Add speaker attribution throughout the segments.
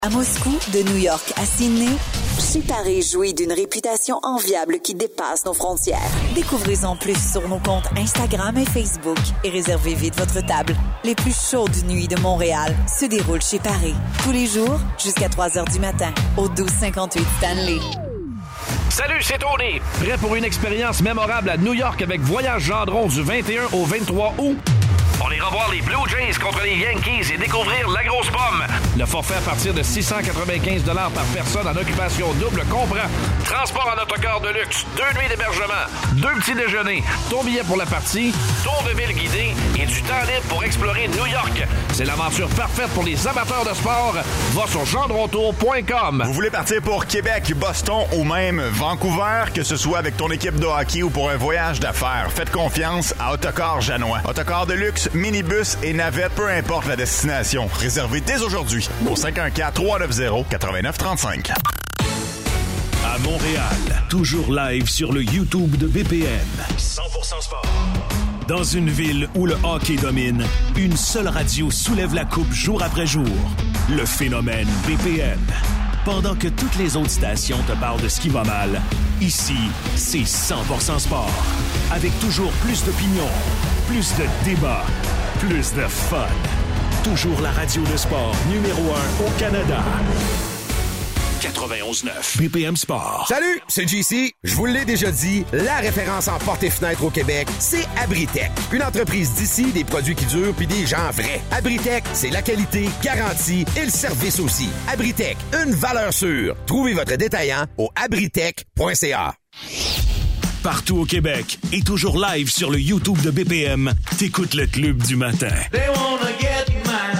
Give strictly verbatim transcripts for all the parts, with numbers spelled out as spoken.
Speaker 1: À Moscou, de New York à Sydney, Chez Paris jouit d'une réputation enviable qui dépasse nos frontières. Découvrez-en plus sur nos comptes Instagram et Facebook et réservez vite votre table. Les plus chaudes nuits de Montréal se déroulent chez Paris. Tous les jours, jusqu'à trois heures du matin, au douze cinquante-huit Stanley.
Speaker 2: Salut, c'est Tony. Prêt pour une expérience mémorable à New York avec Voyage Gendron du vingt et un au vingt-trois août? On ira voir les Blue Jays contre les Yankees et découvrir la grosse pomme. Le forfait à partir de six cent quatre-vingt-quinze dollars par personne en occupation double comprend transport en autocar de luxe, deux nuits d'hébergement, deux petits déjeuners, ton billet pour la partie, tour de ville guidé et du temps libre pour explorer New York. C'est l'aventure parfaite pour les amateurs de sport. Va sur gendrontour point com.
Speaker 3: Vous voulez partir pour Québec, Boston ou même Vancouver, que ce soit avec ton équipe de hockey ou pour un voyage d'affaires, faites confiance à Autocar Janois. Autocar de luxe, minibus et navette, peu importe la destination. Réservez dès aujourd'hui au cinq un quatre, trois neuf zéro, neuf neuf trois cinq.
Speaker 4: À Montréal, toujours live sur le YouTube de B P M.
Speaker 5: cent pour cent sport.
Speaker 4: Dans une ville où le hockey domine, une seule radio soulève la coupe jour après jour. Le phénomène B P M. Pendant que toutes les autres stations te parlent de ce qui va mal, ici, c'est cent pour cent sport. Avec toujours plus d'opinions, plus de débats, plus de fun. Toujours la radio de sport numéro un au Canada.
Speaker 5: quatre-vingt-onze neuf.
Speaker 4: B P M Sport.
Speaker 6: Salut, c'est J C. Je vous l'ai déjà dit, la référence en portes et fenêtres au Québec, c'est Abritech. Une entreprise d'ici, des produits qui durent puis des gens vrais. Abritech, c'est la qualité garantie et le service aussi. Abritech, une valeur sûre. Trouvez votre détaillant au abritech point c a.
Speaker 4: Partout au Québec et toujours live sur le YouTube de B P M, t'écoutes le Club du matin.
Speaker 7: They wanna get mine.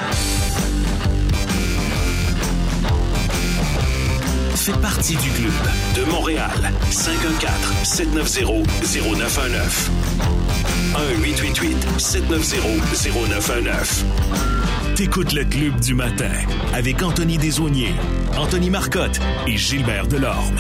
Speaker 4: Fais partie du club.
Speaker 5: De Montréal, cinq un quatre, sept neuf zéro, zéro neuf un neuf. un huit huit huit, sept neuf zéro, zéro neuf un neuf.
Speaker 4: T'écoutes le Club du matin avec Anthony Desaulniers, Anthony Marcotte et Gilbert Delorme.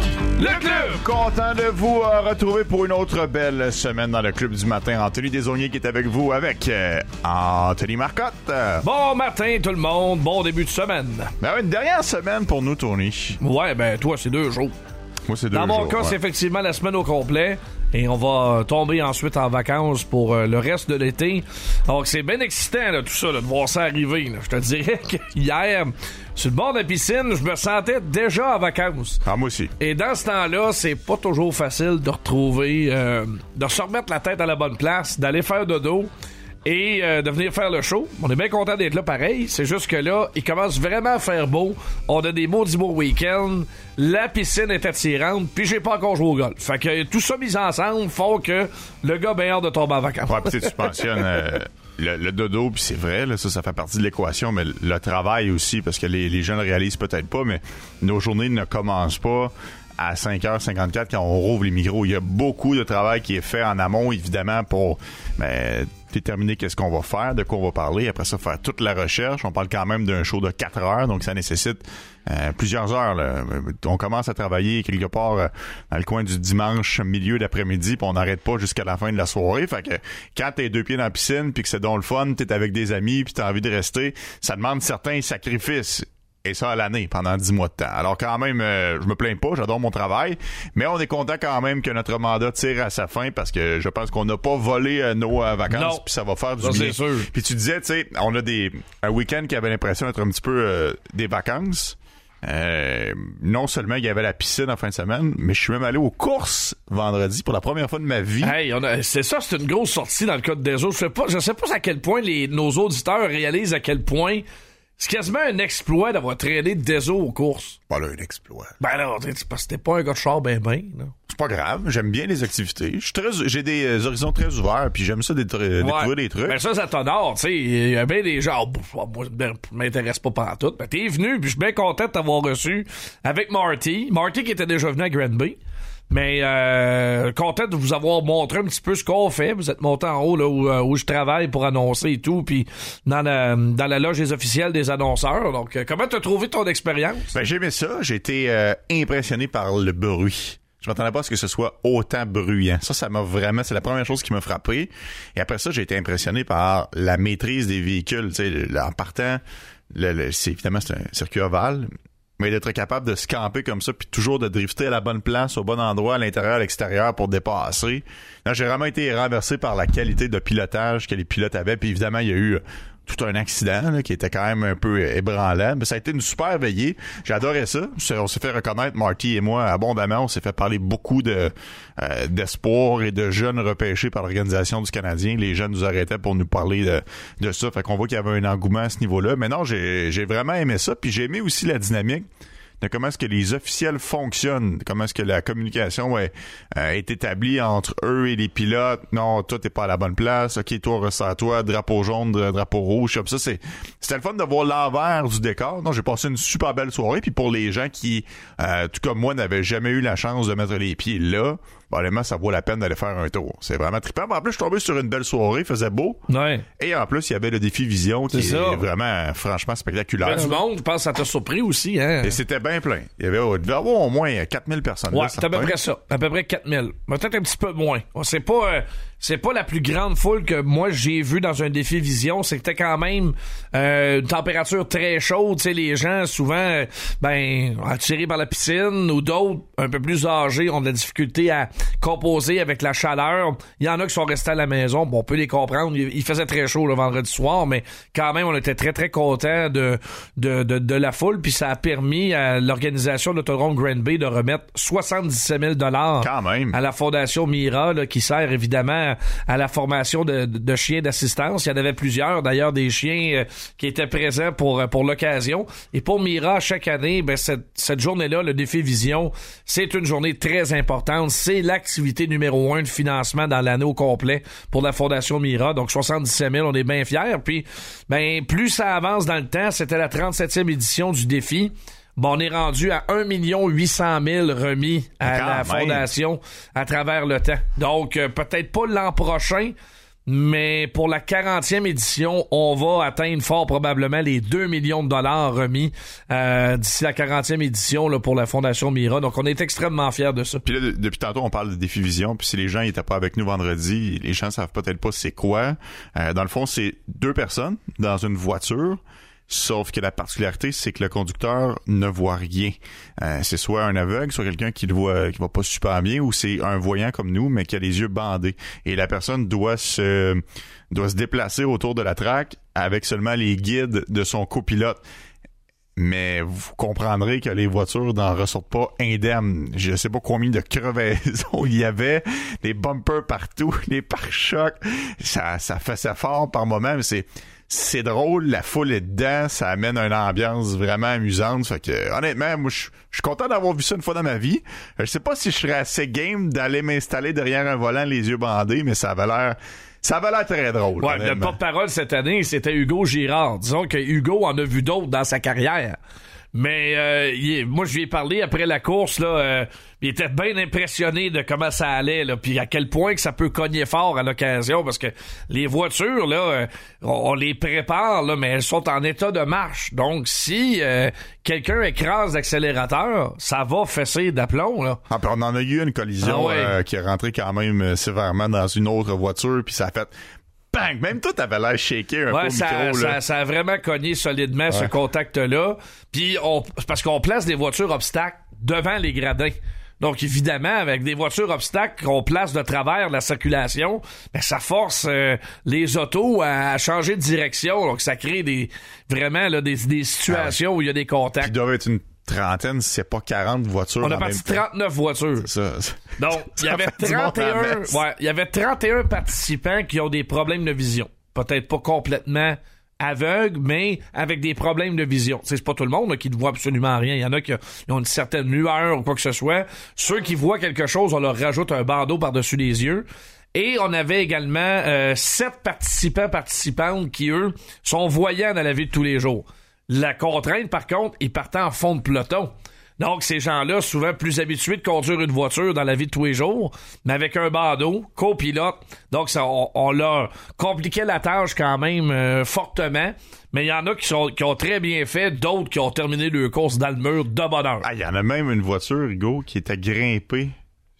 Speaker 3: Le club! Content de vous euh, retrouver pour une autre belle semaine dans le Club du matin. Anthony Desaulniers qui est avec vous avec euh, Anthony Marcotte.
Speaker 2: Bon matin tout le monde, bon début de semaine.
Speaker 3: Ben ouais, une dernière semaine pour nous, Tony.
Speaker 2: Ouais, ben toi, c'est deux jours.
Speaker 3: Moi, c'est deux
Speaker 2: Dans
Speaker 3: jours.
Speaker 2: mon cas,
Speaker 3: ouais.
Speaker 2: c'est effectivement la semaine au complet. Et on va tomber ensuite en vacances pour euh, le reste de l'été. Donc, c'est bien excitant, là, tout ça, là, de voir ça arriver. Là. Je te dirais qu'hier, sur le bord de la piscine, je me sentais déjà en vacances.
Speaker 3: Ah, moi aussi.
Speaker 2: Et dans ce temps-là, c'est pas toujours facile de retrouver, euh, de se remettre la tête à la bonne place, d'aller faire dodo et euh, de venir faire le show. On est bien content d'être là pareil. C'est juste que là, il commence vraiment à faire beau. On a des maudits beaux week-ends. La piscine est attirante. Puis j'ai pas encore joué au golf. Fait que tout ça mis ensemble font que le gars a bien hâte de tomber en vacances.
Speaker 3: Ouais, pis tu mentionnes euh, le, le dodo, puis c'est vrai, là, ça, ça fait partie de l'équation, mais le travail aussi, parce que les, les gens le réalisent peut-être pas, mais nos journées ne commencent pas à cinq heures cinquante-quatre quand on rouvre les micros. Il y a beaucoup de travail qui est fait en amont, évidemment, pour ben, déterminer qu'est-ce qu'on va faire, de quoi on va parler. Après ça, faire toute la recherche. On parle quand même d'un show de quatre heures, donc ça nécessite euh, plusieurs heures. Là. On commence à travailler quelque part euh, dans le coin du dimanche, milieu d'après-midi, puis on n'arrête pas jusqu'à la fin de la soirée. Fait que quand t'es deux pieds dans la piscine, puis que c'est donc le fun, t'es avec des amis, puis t'as envie de rester, ça demande certains sacrifices. Et ça à l'année, pendant dix mois de temps. Alors quand même, euh, je me plains pas, j'adore mon travail, mais on est content quand même que notre mandat tire à sa fin parce que je pense qu'on n'a pas volé euh, nos euh, vacances, puis ça va faire du
Speaker 2: ça,
Speaker 3: bien.
Speaker 2: c'est sûr.
Speaker 3: Puis tu disais, tu sais, on a des un week-end qui avait l'impression d'être un petit peu euh, des vacances. Euh, non seulement il y avait la piscine en fin de semaine, mais je suis même allé aux courses vendredi pour la première fois de ma vie.
Speaker 2: Hey, on a, c'est ça, c'est une grosse sortie dans le cas de Deso. Je sais pas, je sais pas à quel point les, nos auditeurs réalisent à quel point c'est quasiment un exploit d'avoir traîné Deso aux courses.
Speaker 3: Pas là, un exploit.
Speaker 2: Ben non, parce que t'es pas un gars de char ben ben, là.
Speaker 3: C'est pas grave, j'aime bien les activités. Je suis très, j'ai des euh, horizons très ouverts, puis j'aime ça détruire
Speaker 2: Ouais.
Speaker 3: des trucs.
Speaker 2: Ben ça, ça t'honore, tu sais. Il y a bien des gens, oh, moi, je m'intéresse pas pantoute. Ben t'es venu, puis je suis bien content de t'avoir reçu avec Marty. Marty qui était déjà venu à Granby. Mais euh, content de vous avoir montré un petit peu ce qu'on fait. Vous êtes monté en haut là où, où je travaille pour annoncer et tout, puis dans la, dans la loge des officiels des annonceurs. Donc, euh, comment t'as trouvé ton expérience?
Speaker 3: Ben j'ai aimé ça. J'ai été euh, impressionné par le bruit. Je m'attendais pas à ce que ce soit autant bruyant. Ça, ça m'a vraiment... C'est la première chose qui m'a frappé. Et après ça, j'ai été impressionné par la maîtrise des véhicules. Tu sais, en partant... le, le, c'est, évidemment, c'est un circuit ovale, mais d'être capable de se camper comme ça, puis toujours de drifter à la bonne place, au bon endroit, à l'intérieur, à l'extérieur, pour dépasser. Là, j'ai vraiment été renversé par la qualité de pilotage que les pilotes avaient, puis évidemment, il y a eu tout un accident là, qui était quand même un peu ébranlant. Mais ça a été une super veillée. J'adorais ça. On s'est fait reconnaître, Marty et moi, abondamment. On s'est fait parler beaucoup de euh, d'espoir et de jeunes repêchés par l'Organisation du Canadien. Les jeunes nous arrêtaient pour nous parler de, de ça. Fait qu'on voit qu'il y avait un engouement à ce niveau-là. Mais non, j'ai, j'ai vraiment aimé ça. Puis j'ai aimé aussi la dynamique de comment est-ce que les officiels fonctionnent, comment est-ce que la communication est, euh, est établie entre eux et les pilotes. Non, toi, t'es pas à la bonne place. OK, toi, ressens-toi, drapeau jaune, drapeau rouge. Comme ça, c'est, c'était le fun de voir l'envers du décor. Non, j'ai passé une super belle soirée. Puis pour les gens qui, euh, tout comme moi, n'avaient jamais eu la chance de mettre les pieds là, bon, honnêtement, ça vaut la peine d'aller faire un tour. C'est vraiment trippant. En plus, je suis tombé sur une belle soirée, il faisait beau.
Speaker 8: Ouais.
Speaker 3: Et en plus, il y avait le défi Vision qui est, est vraiment, franchement, spectaculaire.
Speaker 8: Il y a du monde, je pense que ça t'a surpris aussi, hein.
Speaker 3: Et c'était bien plein. Il y avait, il devait y avoir au moins quatre mille personnes.
Speaker 8: Ouais,
Speaker 3: là,
Speaker 8: c'est à peu près ça. À peu près quatre mille. Peut-être un petit peu moins. C'est pas, euh, c'est pas la plus grande foule que moi j'ai vue dans un défi Vision. C'était quand même euh, une température très chaude. Tu sais, les gens, souvent, euh, ben, attirés par la piscine, ou d'autres, un peu plus âgés, ont de la difficulté à composer avec la chaleur. Il y en a qui sont restés à la maison. Bon, on peut les comprendre. Il, il faisait très chaud le vendredi soir, mais quand même, on était très, très contents de, de, de, de la foule. Puis ça a permis à l'organisation de l'autodrome Granby de remettre soixante-dix-sept mille dollars
Speaker 3: quand même
Speaker 8: à la Fondation Mira, là, qui sert évidemment à la formation de, de, de chiens d'assistance. Il y en avait plusieurs, d'ailleurs, des chiens euh, qui étaient présents pour, pour l'occasion. Et pour Mira, chaque année, ben, cette, cette journée-là, le défi Vision, c'est une journée très importante. C'est l'activité numéro un de financement dans l'année au complet pour la Fondation Mira. Donc, soixante-dix-sept mille, on est bien fiers. Puis, ben, plus ça avance dans le temps, c'était la trente-septième édition du défi. Bon, on est rendu à un million huit cent mille remis à
Speaker 3: quand
Speaker 8: la
Speaker 3: même.
Speaker 8: Fondation à travers le temps. Donc, euh, peut-être pas l'an prochain, mais pour la quarantième édition, on va atteindre fort probablement les deux millions de dollars remis euh, d'ici la quarantième édition là, pour la Fondation Mira. Donc, on est extrêmement fiers de ça.
Speaker 3: Puis là, de, depuis tantôt, on parle de défi Vision. Puis si les gens n'étaient pas avec nous vendredi, les gens savent peut-être pas c'est quoi. Euh, dans le fond, c'est deux personnes dans une voiture. Sauf que la particularité, c'est que le conducteur ne voit rien. Euh, c'est soit un aveugle, soit quelqu'un qui le voit, qui va pas super bien, ou c'est un voyant comme nous, mais qui a les yeux bandés. Et la personne doit se, doit se déplacer autour de la track avec seulement les guides de son copilote. Mais vous comprendrez que les voitures n'en ressortent pas indemnes. Je sais pas combien de crevaisons il y avait, des bumpers partout, les pare-chocs. Ça, ça faisait fort par moment, mais c'est, c'est drôle, la foule est dedans, ça amène une ambiance vraiment amusante. Fait que, honnêtement, moi, je suis content d'avoir vu ça une fois dans ma vie. Je sais pas si je serais assez game d'aller m'installer derrière un volant les yeux bandés, mais ça avait l'air... Ça avait l'air très drôle.
Speaker 8: Ouais, le porte-parole cette année, c'était Hugo Girard. Disons que Hugo en a vu d'autres dans sa carrière. Mais euh, il, moi, je lui ai parlé après la course, là, euh, il était bien impressionné de comment ça allait, là, puis à quel point que ça peut cogner fort à l'occasion, parce que les voitures, là, euh, on, on les prépare, là, mais elles sont en état de marche. Donc, si euh, quelqu'un écrase l'accélérateur, ça va fesser d'aplomb, là.
Speaker 3: Ah, puis on en a eu une collision ah ouais. euh, qui est rentrée quand même euh, sévèrement dans une autre voiture, puis ça a fait... Bang! Même toi, t'avais l'air shaké un
Speaker 8: ouais,
Speaker 3: peu au
Speaker 8: ça,
Speaker 3: micro.
Speaker 8: Ça,
Speaker 3: là.
Speaker 8: ça a vraiment cogné solidement, ouais. ce contact-là. Puis, on, parce qu'on place des voitures obstacles devant les gradins. Donc, évidemment, avec des voitures obstacles qu'on place de travers la circulation, ben, ça force euh, les autos à, à changer de direction. Donc, ça crée des vraiment là, des, des situations ah ouais. où il y a des contacts.
Speaker 3: Qui doivent être une trentaine, si c'est pas quarante voitures.
Speaker 8: On a parti trente-neuf voitures.
Speaker 3: C'est ça.
Speaker 8: Donc, il y avait trente et un, ouais, il y avait trente et un participants qui ont des problèmes de vision. Peut-être pas complètement aveugles, mais avec des problèmes de vision. T'sais, c'est pas tout le monde là, qui ne voit absolument rien. Il y en a qui ont une certaine lueur ou quoi que ce soit. Ceux qui voient quelque chose, on leur rajoute un bandeau par-dessus les yeux. Et on avait également euh, sept participants, participantes qui, eux, sont voyants dans la vie de tous les jours. La contrainte, par contre, ils partaient en fond de peloton. Donc, ces gens-là, souvent plus habitués de conduire une voiture dans la vie de tous les jours, mais avec un bandeau, copilote. Donc, ça, on, on leur compliquait la tâche quand même euh, fortement. Mais il y en a qui, sont, qui ont très bien fait, d'autres qui ont terminé leur course dans le mur de bonheur.
Speaker 3: Ah, il y en a même une voiture, Hugo, qui était grimpée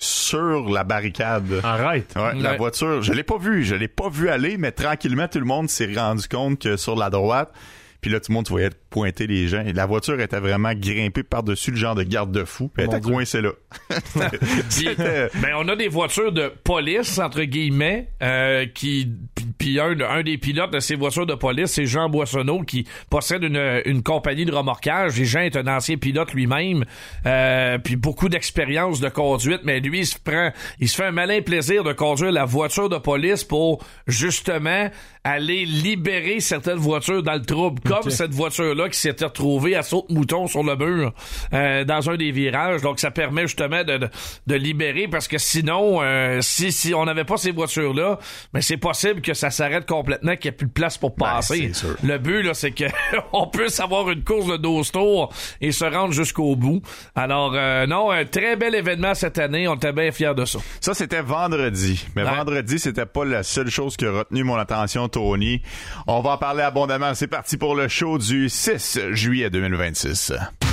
Speaker 3: sur la barricade.
Speaker 8: Arrête.
Speaker 3: Ouais,
Speaker 8: ouais.
Speaker 3: La voiture, je l'ai pas vue, je l'ai pas vue aller, mais tranquillement, tout le monde s'est rendu compte que sur la droite, Puis là, tout le monde, tu voyais pointer les gens. Et la voiture était vraiment grimpée par-dessus le genre de garde-fou. Puis elle était coincée là.
Speaker 8: Puis, ben, on a des voitures de police, entre guillemets, euh, qui... Puis un, un des pilotes de ces voitures de police, c'est Jean Boissonneau, qui possède une, une compagnie de remorquage. Et Jean est un ancien pilote lui-même, euh, puis beaucoup d'expérience de conduite. Mais lui, il se prend, il se fait un malin plaisir de conduire la voiture de police pour, justement, aller libérer certaines voitures dans le trouble. Comme okay. cette voiture-là qui s'était retrouvée à saute-mouton sur le mur euh, dans un des virages. Donc, ça permet justement de, de, de libérer, parce que sinon, euh, si, si on n'avait pas ces voitures-là, mais c'est possible que ça s'arrête complètement, qu'il n'y ait plus de place pour passer. Ben, le but, là, c'est que on puisse avoir une course de douze tours et se rendre jusqu'au bout. Alors, euh, non, un très bel événement cette année. On était bien fiers de ça.
Speaker 3: Ça, c'était vendredi. Mais ouais. vendredi, c'était pas la seule chose qui a retenu mon attention, Tony. On va en parler abondamment. C'est parti pour le show du six juillet deux mille vingt-six.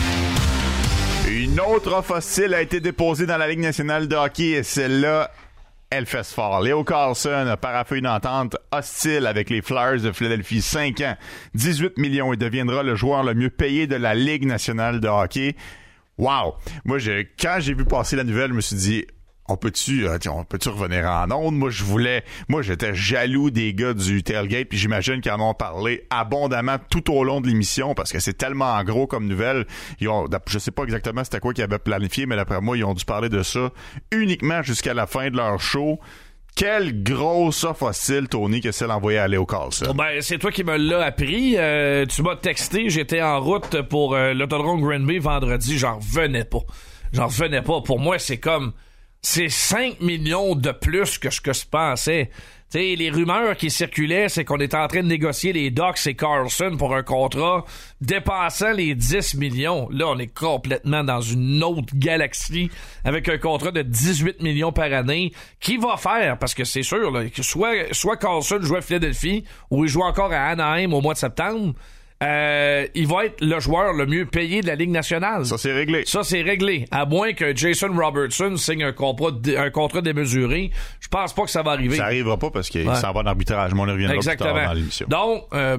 Speaker 3: Une autre offre hostile a été déposée dans la Ligue nationale de hockey, et celle-là, elle fesse fort. Leo Carlson a paraphé une entente hostile avec les Flyers de Philadelphie. cinq ans, dix-huit millions. Il deviendra le joueur le mieux payé de la Ligue nationale de hockey. Wow! Moi, je, quand j'ai vu passer la nouvelle, je me suis dit, on peut-tu, euh, on peut-tu revenir en onde? Moi, je voulais, moi, j'étais jaloux des gars du Tailgate, puis j'imagine qu'ils en ont parlé abondamment tout au long de l'émission, parce que c'est tellement gros comme nouvelle. Ils ont, je sais pas exactement c'était quoi qu'ils avaient planifié, mais d'après moi, ils ont dû parler de ça uniquement jusqu'à la fin de leur show. Quelle grosse offre hostile, Tony, que celle envoyée à Leo Carlson.
Speaker 8: Ben, c'est toi qui me l'as appris. Euh, tu m'as texté, j'étais en route pour euh, l'autodrome Granby vendredi, j'en revenais pas. J'en revenais pas. Pour moi, c'est comme... C'est cinq millions de plus que ce que je pensais. Tu sais, les rumeurs qui circulaient, c'est qu'on était en train de négocier les Ducks et Carlson pour un contrat dépassant les dix millions. Là, on est complètement dans une autre galaxie avec un contrat de dix-huit millions par année. Qui va faire? Parce que c'est sûr, là, que soit, soit Carlson joue à Philadelphie ou il joue encore à Anaheim au mois de septembre. Euh, il va être le joueur le mieux payé de la Ligue nationale.
Speaker 3: Ça, c'est réglé.
Speaker 8: Ça, c'est réglé. À moins que Jason Robertson signe un contrat, un contrat démesuré. Je pense pas que ça va arriver.
Speaker 3: Ça arrivera pas parce qu'il ouais. s'en va en arbitrage. Mais on y reviendra
Speaker 8: Exactement.
Speaker 3: plus tard dans l'émission.
Speaker 8: Donc, euh,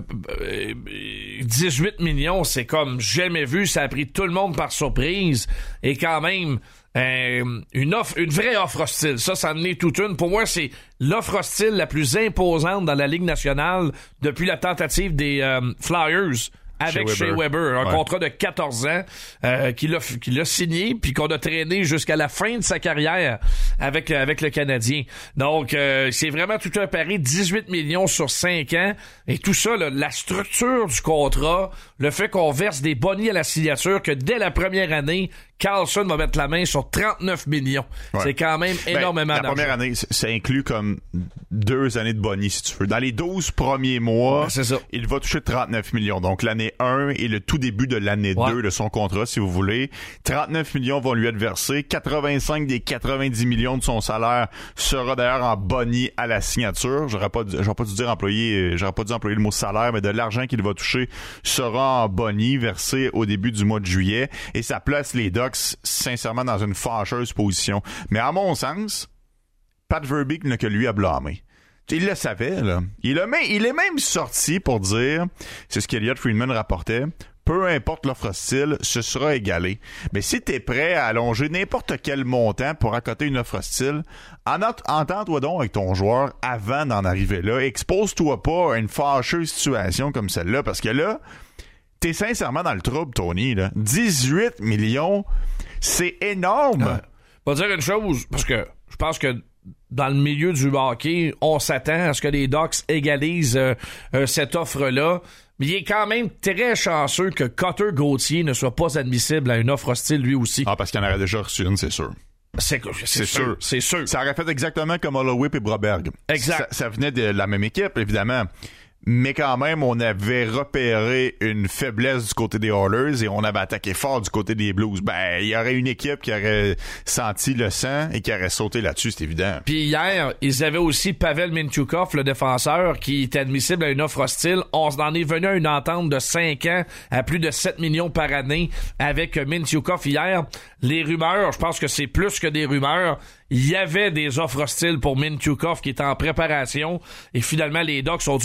Speaker 8: dix-huit millions, c'est comme jamais vu. Ça a pris tout le monde par surprise. Et quand même... Euh, une offre, une vraie offre hostile. Ça, ça en est toute une. Pour moi, c'est l'offre hostile la plus imposante dans la Ligue nationale depuis la tentative des euh, Flyers avec Shea Weber, Weber un ouais. contrat de quatorze ans euh, qu'il a qu'il a signé puis qu'on a traîné jusqu'à la fin de sa carrière avec avec le Canadien. Donc euh, c'est vraiment tout un pari, dix-huit millions sur cinq ans, et tout ça là, la structure du contrat, le fait qu'on verse des bonnies à la signature, que dès la première année Carlson va mettre la main sur trente-neuf millions. Ouais. C'est quand même énormément
Speaker 3: ben,
Speaker 8: d'argent.
Speaker 3: La première année, ça inclut comme deux années de bonus, si tu veux. Dans les douze premiers mois, ben, c'est ça. Il va toucher trente-neuf millions. Donc, l'année un et le tout début de l'année ouais. deux de son contrat, si vous voulez. trente-neuf millions vont lui être versés. quatre-vingt-cinq des quatre-vingt-dix millions de son salaire sera d'ailleurs en boni à la signature. J'aurais pas, j'aurais pas dû dire employé, j'aurais pas dû employer le mot salaire, mais de l'argent qu'il va toucher sera en boni versé au début du mois de juillet. Et ça place les Ducks sincèrement dans une fâcheuse position. Mais à mon sens, Pat Verbeek n'a que lui à blâmer. Il le savait, là. Il, a même, il est même sorti pour dire, c'est ce qu'Elliott Friedman rapportait, peu importe l'offre hostile, ce sera égalé. Mais si t'es prêt à allonger n'importe quel montant pour accoter une offre hostile, en entends-toi donc avec ton joueur avant d'en arriver là. Expose-toi pas à une fâcheuse situation comme celle-là, parce que là, t'es sincèrement dans le trouble, Tony, là. dix-huit millions, c'est énorme!
Speaker 8: Euh, je vais dire une chose, parce que je pense que dans le milieu du hockey, on s'attend à ce que les Ducks égalisent euh, euh, cette offre-là. Mais il est quand même très chanceux que Cutter Gauthier ne soit pas admissible à une offre hostile lui aussi.
Speaker 3: Ah, parce qu'il en aurait déjà reçu une, c'est sûr.
Speaker 8: C'est, c'est, c'est sûr, sûr. C'est sûr.
Speaker 3: Ça aurait fait exactement comme Holloway et Broberg.
Speaker 8: Exact.
Speaker 3: Ça, ça venait de la même équipe, évidemment. Mais quand même, on avait repéré une faiblesse du côté des Oilers et on avait attaqué fort du côté des Blues. Ben, il y aurait une équipe qui aurait senti le sang et qui aurait sauté là-dessus, c'est évident.
Speaker 8: Puis hier, ils avaient aussi Pavel Mintyukov, le défenseur, qui est admissible à une offre hostile. On en est venu à une entente de cinq ans à plus de sept millions par année avec Mintyukov hier. Les rumeurs, je pense que c'est plus que des rumeurs. Il y avait des offres hostiles pour Mintyukov qui était en préparation et finalement les Ducks ont dû réagir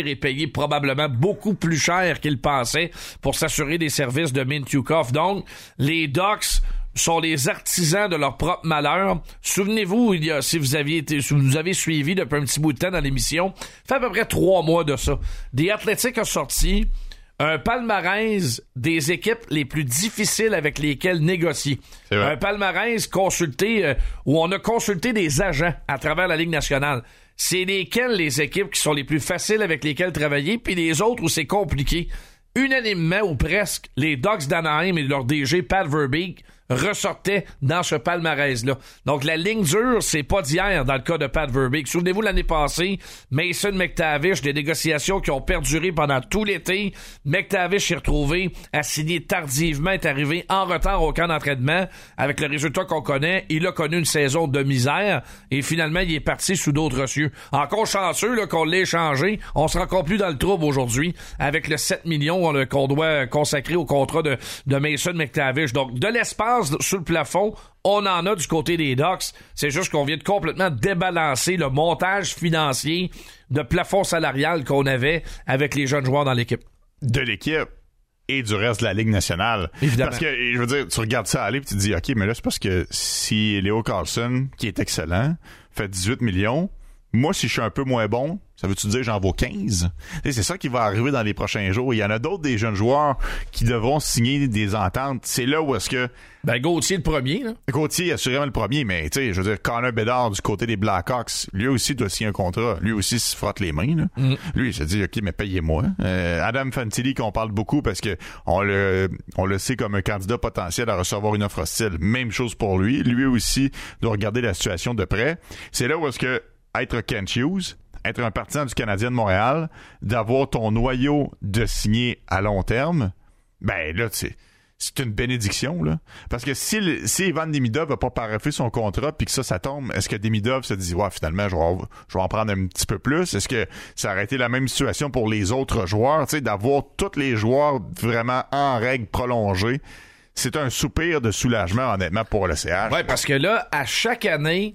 Speaker 8: offrir et payer probablement beaucoup plus cher qu'il pensait pour s'assurer des services de Mintyukov. Donc, les Ducks sont les artisans de leur propre malheur. Souvenez-vous, il y a, si vous aviez été, si vous nous avez suivis depuis un petit bout de temps dans l'émission, fait à peu près trois mois de ça. The Athletic a sorti un palmarès des équipes les plus difficiles avec lesquelles négocier. Un palmarès consulté, euh, où on a consulté des agents à travers la Ligue nationale. C'est lesquelles les équipes qui sont les plus faciles avec lesquelles travailler, puis les autres où c'est compliqué. Unanimement ou presque, les Ducks d'Anaheim et leur D G Pat Verbeek ressortaient dans ce palmarès-là. Donc, la ligne dure, c'est pas d'hier dans le cas de Pat Verbeek. Souvenez-vous, l'année passée, Mason McTavish, des négociations qui ont perduré pendant tout l'été. McTavish s'est retrouvé à signer tardivement, est arrivé en retard au camp d'entraînement. Avec le résultat qu'on connaît, il a connu une saison de misère et finalement, il est parti sous d'autres cieux. Encore chanceux là, qu'on l'ait échangé. On sera encore plus dans le trouble aujourd'hui avec le sept millions là, qu'on doit consacrer au contrat de, de Mason McTavish. Donc, de l'espace sur le plafond, on en a du côté des Ducks. C'est juste qu'on vient de complètement débalancer le montage financier de plafond salarial qu'on avait avec les jeunes joueurs dans l'équipe.
Speaker 3: De l'équipe et du reste de la Ligue nationale.
Speaker 8: Évidemment.
Speaker 3: Parce que, je veux dire, tu regardes ça aller et tu te dis, OK, mais là, c'est parce que si Leo Carlsson, qui est excellent, fait dix-huit millions, moi, si je suis un peu moins bon, ça veut-tu dire j'en vaux quinze? Et c'est ça qui va arriver dans les prochains jours. Il y en a d'autres des jeunes joueurs qui devront signer des ententes. C'est là où est-ce que...
Speaker 8: Ben, Gauthier le premier, là.
Speaker 3: Gauthier, assurément le premier, mais tu sais, je veux dire, Connor Bedard du côté des Blackhawks, lui aussi doit signer un contrat. Lui aussi se frotte les mains, là. Mm. Lui, il se dit, OK, mais payez-moi. Euh, Adam Fantilli, qu'on parle beaucoup parce que on le, on le sait comme un candidat potentiel à recevoir une offre hostile. Même chose pour lui. Lui aussi doit regarder la situation de près. C'est là où est-ce que être Kent Hughes, être un partisan du Canadien de Montréal, d'avoir ton noyau de signer à long terme, ben là, tu sais, c'est une bénédiction, là. Parce que si, le, si Ivan Demidov n'a pas paraffé son contrat puis que ça, ça tombe, est-ce que Demidov se dit, ouais, finalement, je vais, je vais en prendre un petit peu plus? Est-ce que ça aurait été la même situation pour les autres joueurs, tu sais, d'avoir tous les joueurs vraiment en règle prolongée? C'est un soupir de soulagement, honnêtement, pour le C H.
Speaker 8: Ouais, parce que là, à chaque année,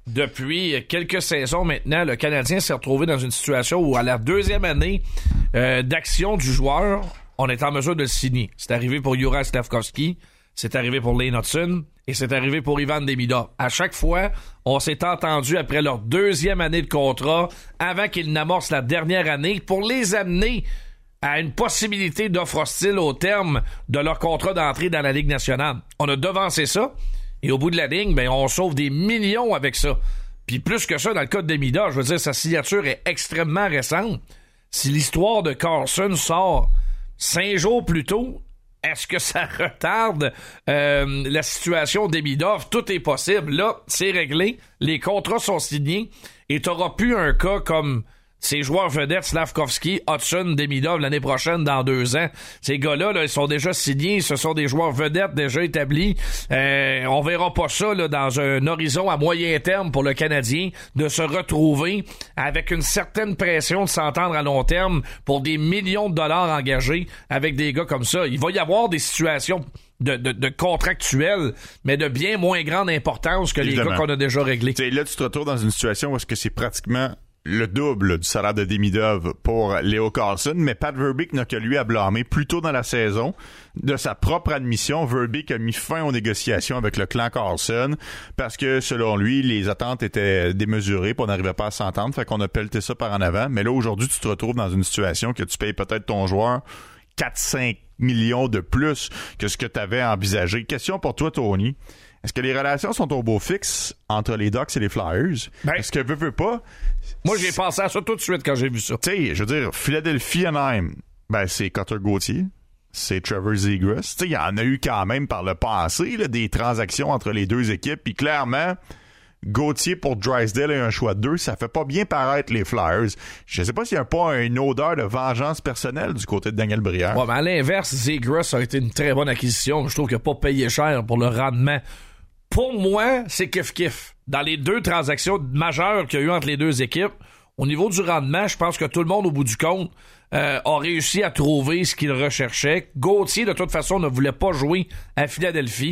Speaker 8: depuis quelques saisons maintenant, le Canadien s'est retrouvé dans une situation où, à la deuxième année euh, d'action du joueur, on est en mesure de le signer. C'est arrivé pour Juraj Slafkovský, c'est arrivé pour Lane Hutson et c'est arrivé pour Ivan Demidov. À chaque fois, on s'est entendu après leur deuxième année de contrat, avant qu'ils n'amorcent la dernière année, pour les amener à une possibilité d'offre hostile au terme de leur contrat d'entrée dans la Ligue nationale. On a devancé ça. Et au bout de la ligne, ben, on sauve des millions avec ça. Puis plus que ça, dans le cas de Demidov, je veux dire, sa signature est extrêmement récente. Si l'histoire de Carlson sort cinq jours plus tôt, est-ce que ça retarde euh, la situation Demidov? Tout est possible. Là, c'est réglé. Les contrats sont signés. Et t'auras plus un cas comme ces joueurs vedettes, Slafkovský, Hudson, Demidov, l'année prochaine, dans deux ans. Ces gars-là, là, ils sont déjà signés. Ce sont des joueurs vedettes déjà établis. Euh, on verra pas ça là, dans un horizon à moyen terme pour le Canadien de se retrouver avec une certaine pression de s'entendre à long terme pour des millions de dollars engagés avec des gars comme ça. Il va y avoir des situations de, de, de contractuels, mais de bien moins grande importance que Évidemment. Les gars qu'on a déjà réglés.
Speaker 3: T'sais, là, tu te retrouves dans une situation où est-ce que c'est pratiquement le double du salaire de Demidov pour Leo Carlsson, mais Pat Verbeek n'a que lui à blâmer. Plus tôt dans la saison, de sa propre admission, Verbeek a mis fin aux négociations avec le clan Carlsson parce que, selon lui, les attentes étaient démesurées et on n'arrivait pas à s'entendre, fait qu'on a pelleté ça par en avant. Mais là, aujourd'hui, tu te retrouves dans une situation que tu payes peut-être ton joueur quatre à cinq millions de plus que ce que tu avais envisagé. Question pour toi, Tony. Est-ce que les relations sont au beau fixe entre les Ducks et les Flyers? Ben, Est-ce que veux, veux pas?
Speaker 8: Moi, j'ai pensé à ça tout de suite quand j'ai vu ça.
Speaker 3: Tu sais, je veux dire, Philadelphie Anaheim, ben, c'est Cutter Gauthier, c'est Trevor Zegras. Tu sais, il y en a eu quand même par le passé, là, des transactions entre les deux équipes. Puis clairement, Gauthier pour Drysdale et un choix de deux, ça fait pas bien paraître les Flyers. Je sais pas s'il y a pas une odeur de vengeance personnelle du côté de Daniel Brière.
Speaker 8: Ouais, mais à l'inverse, Zegras a été une très bonne acquisition. Je trouve qu'il n'a pas payé cher pour le rendement. Pour moi, c'est kiff-kiff. Dans les deux transactions majeures qu'il y a eu entre les deux équipes, au niveau du rendement, je pense que tout le monde, au bout du compte, euh, a réussi à trouver ce qu'il recherchait. Gauthier, de toute façon, ne voulait pas jouer à Philadelphie.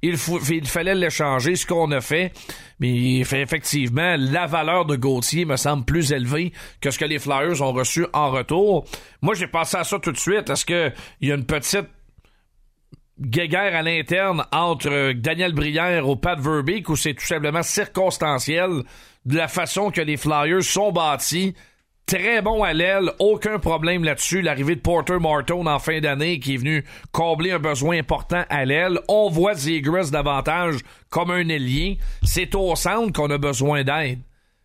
Speaker 8: il, faut, il fallait l'échanger, ce qu'on a fait. Mais effectivement, la valeur de Gauthier me semble plus élevée que ce que les Flyers ont reçu en retour. Moi, j'ai pensé à ça tout de suite. Est-ce qu'il y a une petite guéguerre à l'interne entre Daniel Brière ou Pat Verbeek, ou c'est tout simplement circonstanciel de la façon que les Flyers sont bâtis? Très bon à l'aile, aucun problème là-dessus. L'arrivée de Porter Martone en fin d'année qui est venu combler un besoin important à l'aile. On voit Zegras davantage comme un ailier. C'est au centre qu'on a besoin d'aide.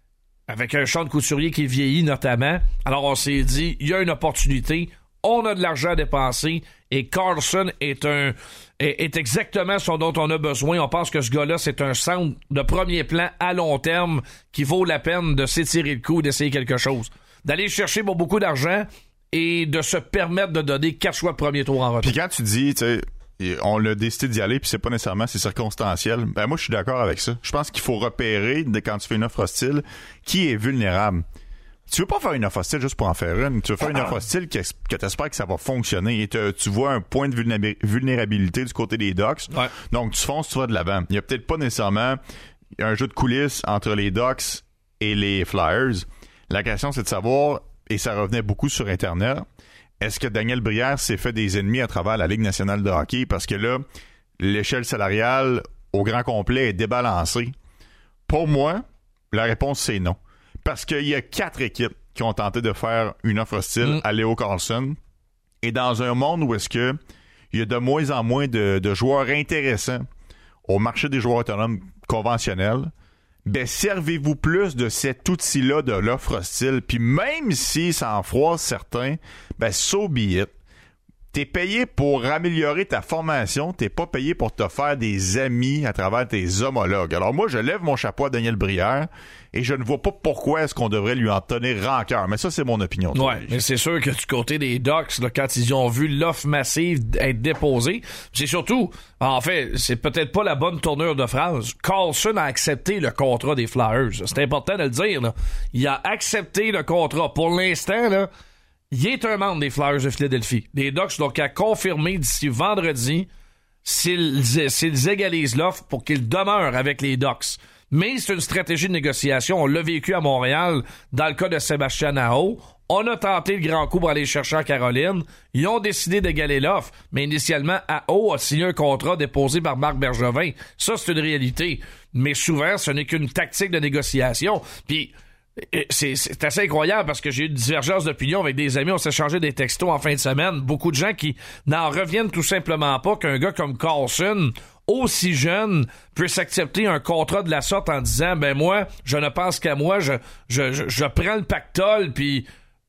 Speaker 8: Avec un Sean Couturier qui vieillit notamment. Alors on s'est dit, il y a une opportunité. On a de l'argent à dépenser et Karlsson est un est, est exactement ce dont on a besoin. On pense que ce gars-là, c'est un centre de premier plan à long terme qui vaut la peine de s'étirer le cou, d'essayer quelque chose. D'aller chercher pour beaucoup d'argent et de se permettre de donner quatre choix de premier tour en retour.
Speaker 3: Puis quand tu dis, tu sais, on l'a décidé d'y aller, puis c'est pas nécessairement, c'est circonstanciel, ben moi, je suis d'accord avec ça. Je pense qu'il faut repérer, quand tu fais une offre hostile, qui est vulnérable. Tu veux pas faire une offre hostile juste pour en faire une. Tu veux faire une offre hostile que, que tu espères que ça va fonctionner et te, tu vois un point de vulnérabilité du côté des Ducks. Ouais. Donc, tu fonces, tu vas de l'avant. Il y a peut-être pas nécessairement un jeu de coulisses entre les Ducks et les Flyers. La question, c'est de savoir, et ça revenait beaucoup sur Internet, est-ce que Daniel Brière s'est fait des ennemis à travers la Ligue nationale de hockey? Parce que là, l'échelle salariale au grand complet est débalancée. Pour moi, la réponse, c'est non. Parce qu'il y a quatre équipes qui ont tenté de faire une offre hostile mm. à Leo Carlsson. Et dans un monde où est-ce que il y a de moins en moins de, de joueurs intéressants au marché des joueurs autonomes conventionnels, ben servez-vous plus de cet outil-là de l'offre hostile. Puis même si ça en froisse certains, ben so be it. T'es payé pour améliorer ta formation, t'es pas payé pour te faire des amis à travers tes homologues. Alors moi, je lève mon chapeau à Daniel Brière et je ne vois pas pourquoi est-ce qu'on devrait lui en tenir rancœur. Mais ça, c'est mon opinion.
Speaker 8: Ouais, mais c'est sûr que du côté des Ducks, là, quand ils ont vu l'offre massive être déposée, c'est surtout, en fait, c'est peut-être pas la bonne tournure de phrase. Karlsson a accepté le contrat des Flyers. C'est important de le dire, là. Il a accepté le contrat. Pour l'instant, là, il est un membre des Flyers de Philadelphie. Les Ducks donc à confirmer d'ici vendredi s'ils, s'ils égalisent l'offre pour qu'il demeure avec les Ducks. Mais c'est une stratégie de négociation. On l'a vécu à Montréal dans le cas de Sébastien Aho. On a tenté le grand coup pour aller chercher en Caroline. Ils ont décidé d'égaler l'offre. Mais initialement, Aho a signé un contrat déposé par Marc Bergevin. Ça, c'est une réalité. Mais souvent, ce n'est qu'une tactique de négociation. Puis C'est, c'est assez incroyable parce que j'ai eu une divergence d'opinion avec des amis. On s'est changé des textos en fin de semaine. Beaucoup de gens qui n'en reviennent tout simplement pas qu'un gars comme Karlsson, aussi jeune, puisse accepter un contrat de la sorte en disant, ben moi, je ne pense qu'à moi, je, je, je, je prends le pactole, puis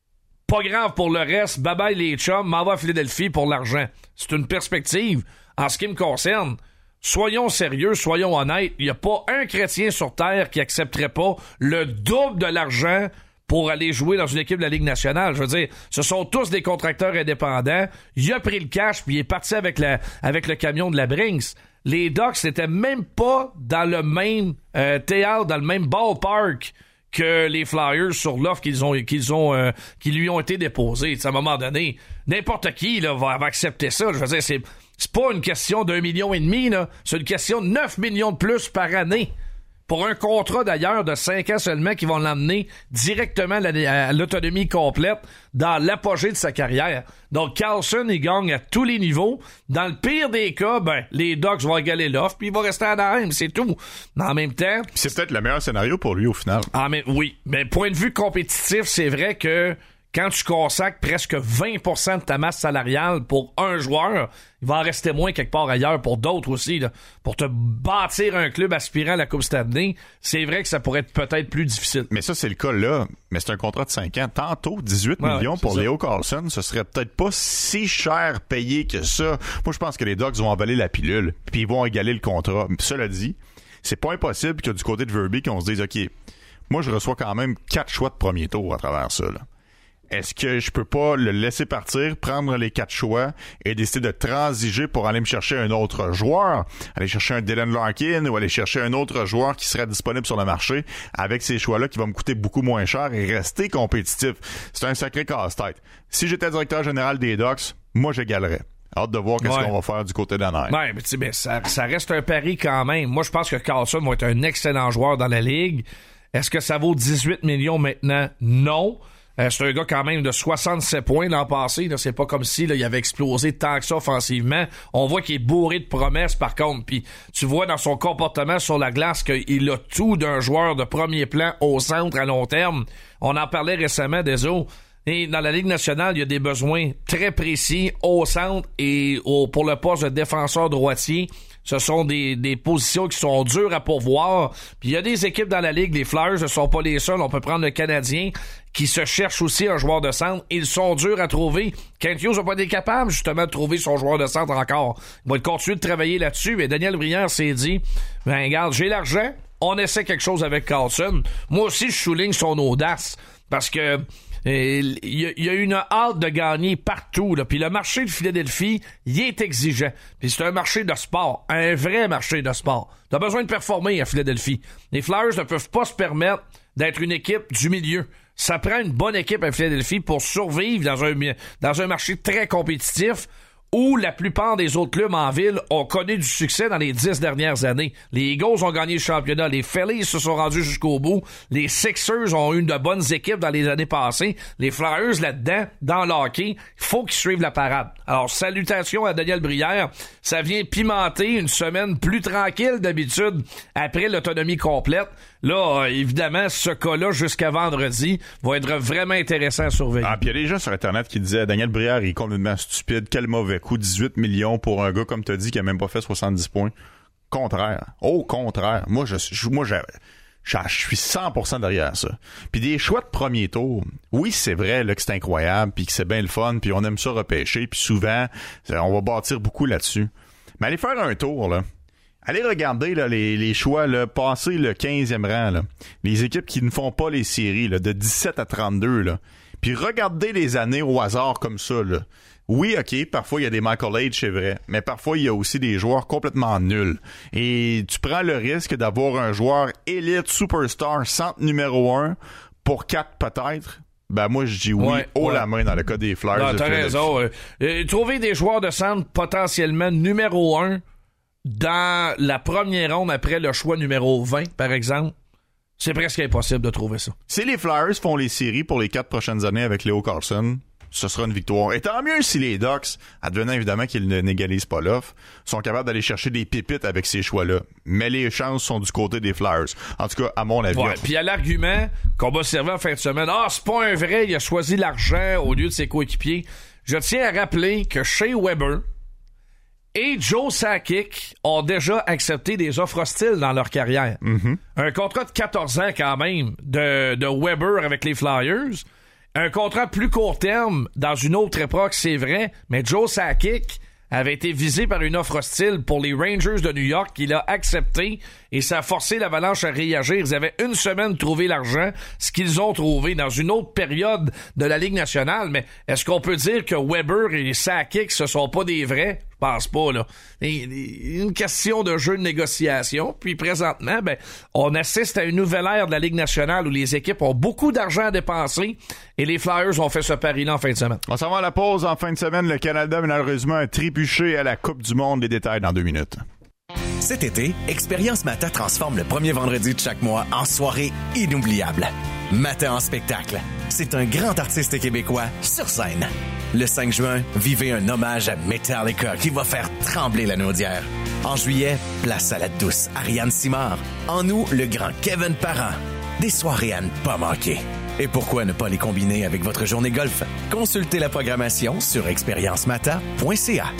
Speaker 8: pas grave pour le reste, bye bye les chums, m'en va à Philadelphie pour l'argent. C'est une perspective. En ce qui me concerne, soyons sérieux, soyons honnêtes. Il n'y a pas un chrétien sur Terre qui accepterait pas le double de l'argent pour aller jouer dans une équipe de la Ligue nationale. Je veux dire, ce sont tous des contracteurs indépendants. Il a pris le cash puis il est parti avec, la, avec le camion de la Brinks. Les Ducks n'étaient même pas dans le même euh, théâtre, dans le même ballpark que les Flyers sur l'offre qu'ils ont qu'ils ont euh, qui lui ont été déposés. À un moment donné, n'importe qui là va, va accepter ça. Je veux dire, c'est c'est pas une question d'un million et demi là, c'est une question de neuf millions de plus par année. Pour un contrat d'ailleurs de cinq ans seulement qui vont l'emmener directement à l'autonomie complète dans l'apogée de sa carrière. Donc Karlsson, il gagne à tous les niveaux. Dans le pire des cas, ben les Ducks vont égaler l'offre puis il va rester à Anaheim, c'est tout. Mais en même temps...
Speaker 3: C'est peut-être le meilleur scénario pour lui au final.
Speaker 8: Ah mais oui, mais point de vue compétitif, c'est vrai que quand tu consacres presque vingt pour cent de ta masse salariale pour un joueur, il va en rester moins quelque part ailleurs pour d'autres aussi. Là. Pour te bâtir un club aspirant à la Coupe Stanley, c'est vrai que ça pourrait être peut-être plus difficile.
Speaker 3: Mais ça, c'est le cas là. Mais c'est un contrat de cinq ans. Tantôt, dix-huit ouais, millions pour ça. Leo Carlsson, ce serait peut-être pas si cher payé que ça. Moi, je pense que les Ducks vont avaler la pilule puis ils vont égaler le contrat. Cela dit, c'est pas impossible que du côté de Verbeek, on se dise, OK, moi, je reçois quand même quatre choix de premier tour à travers ça, là. Est-ce que je peux pas le laisser partir, prendre les quatre choix et décider de transiger pour aller me chercher un autre joueur, aller chercher un Dylan Larkin ou aller chercher un autre joueur qui serait disponible sur le marché avec ces choix-là qui vont me coûter beaucoup moins cher et rester compétitif? C'est un sacré casse-tête. Si j'étais directeur général des Ducks, moi j'égalerais. Hâte de voir qu'est-ce
Speaker 8: ouais.
Speaker 3: qu'on va faire du côté d'Anaheim.
Speaker 8: Ouais, mais tu sais, ben, ça, ça reste un pari quand même. Moi, je pense que Carlson va être un excellent joueur dans la Ligue. Est-ce que ça vaut dix-huit millions maintenant? Non. Euh, c'est un gars quand même de soixante-sept points l'an passé. Là, c'est pas comme si là, il avait explosé tant que ça offensivement. On voit qu'il est bourré de promesses par contre. Puis tu vois dans son comportement sur la glace qu'il a tout d'un joueur de premier plan au centre à long terme. On en parlait récemment des autres. Et dans la Ligue nationale, il y a des besoins très précis au centre et au, pour le poste de défenseur droitier. Ce sont des, des positions qui sont dures à pourvoir. Puis il y a des équipes dans la Ligue, les Flyers ne sont pas les seuls. On peut prendre le Canadien qui se cherche aussi un joueur de centre. Ils sont durs à trouver. Kent Hughes n'a pas été capable justement de trouver son joueur de centre encore. Il va continuer de travailler là-dessus. Mais Daniel Brière s'est dit, ben regarde, j'ai l'argent, on essaie quelque chose avec Carlson. Moi aussi, je souligne son audace parce que il y, y a une hâte de gagner partout, là. Puis le marché de Philadelphie, il est exigeant. Puis c'est un marché de sport, un vrai marché de sport. T'as besoin de performer à Philadelphie. Les Flyers ne peuvent pas se permettre d'être une équipe du milieu. Ça prend une bonne équipe à Philadelphie pour survivre dans un, dans un marché très compétitif où la plupart des autres clubs en ville ont connu du succès dans les dix dernières années. Les Eagles ont gagné le championnat, les Phillies se sont rendus jusqu'au bout, les Sixers ont eu de bonnes équipes dans les années passées, les Flyers là-dedans, dans le hockey, il faut qu'ils suivent la parade. Alors, salutations à Daniel Brière, ça vient pimenter une semaine plus tranquille d'habitude après l'autonomie complète. Là, euh, évidemment, ce cas-là, jusqu'à vendredi, va être vraiment intéressant à surveiller.
Speaker 3: Ah, puis il y a des gens sur Internet qui disaient Daniel Brière, il est complètement stupide, quel mauvais coup, dix-huit millions pour un gars, comme tu as dit, qui a même pas fait soixante-dix points. Contraire. Au contraire. Moi, je, je, moi, je, je, je suis cent pour cent derrière ça. Puis des choix de premier tour, oui, c'est vrai là, que c'est incroyable, puis que c'est bien le fun, puis on aime ça repêcher, puis souvent, on va bâtir beaucoup là-dessus. Mais allez faire un tour, là. Allez regarder là, les, les choix, là, passer le quinzième rang, là. Les équipes qui ne font pas les séries, là, de dix-sept à trente-deux, là. Puis regardez les années au hasard comme ça, là. Oui, OK, parfois il y a des Michael H, c'est vrai, mais parfois il y a aussi des joueurs complètement nuls. Et tu prends le risque d'avoir un joueur élite, superstar, centre numéro un, pour quatre peut-être. Ben moi je dis oui,
Speaker 8: ouais,
Speaker 3: haut
Speaker 8: ouais.
Speaker 3: la main dans le cas des Flyers.
Speaker 8: Non,
Speaker 3: de
Speaker 8: t'as raison. Euh, euh, trouver des joueurs de centre potentiellement numéro un dans la première ronde après le choix numéro vingt, par exemple, c'est presque impossible de trouver ça.
Speaker 3: Si les Flyers font les séries pour les quatre prochaines années avec Leo Carlson, ce sera une victoire. Et tant mieux si les Ducks, advenant évidemment qu'ils n'égalisent pas l'offre, sont capables d'aller chercher des pépites avec ces choix-là. Mais les chances sont du côté des Flyers. En tout cas, à mon avis.
Speaker 8: Ouais, puis il y a l'argument qu'on va servir en fin de semaine. Ah, c'est pas un vrai, il a choisi l'argent au lieu de ses coéquipiers. Je tiens à rappeler que Shea Weber et Joe Sakic ont déjà accepté des offres hostiles dans leur carrière. Mm-hmm. Un contrat de quatorze ans quand même de, de Weber avec les Flyers. Un contrat plus court terme dans une autre époque, c'est vrai, mais Joe Sakic avait été visé par une offre hostile pour les Rangers de New York qu'il a accepté et ça a forcé l'Avalanche à réagir. Ils avaient une semaine de trouver l'argent, ce qu'ils ont trouvé dans une autre période de la Ligue nationale. Mais est-ce qu'on peut dire que Weber et Sakic ce sont pas des vrais? Je pense pas, là. Une question de jeu de négociation. Puis présentement, ben, on assiste à une nouvelle ère de la Ligue nationale où les équipes ont beaucoup d'argent à dépenser et les Flyers ont fait ce pari-là en fin de semaine.
Speaker 3: On s'en va à la pause. En fin de semaine, le Canada, malheureusement, a trébuché à la Coupe du Monde. Les détails dans deux minutes.
Speaker 9: Cet été, Expérience Mata transforme le premier vendredi de chaque mois en soirée inoubliable. Mata en spectacle. C'est un grand artiste québécois sur scène. Le cinq juin, vivez un hommage à Metallica qui va faire trembler la Naudière. En juillet, place à la douce Ariane Simard. En août, le grand Kevin Parent. Des soirées à ne pas manquer. Et pourquoi ne pas les combiner avec votre journée golf? Consultez la programmation sur expérience mata point c a.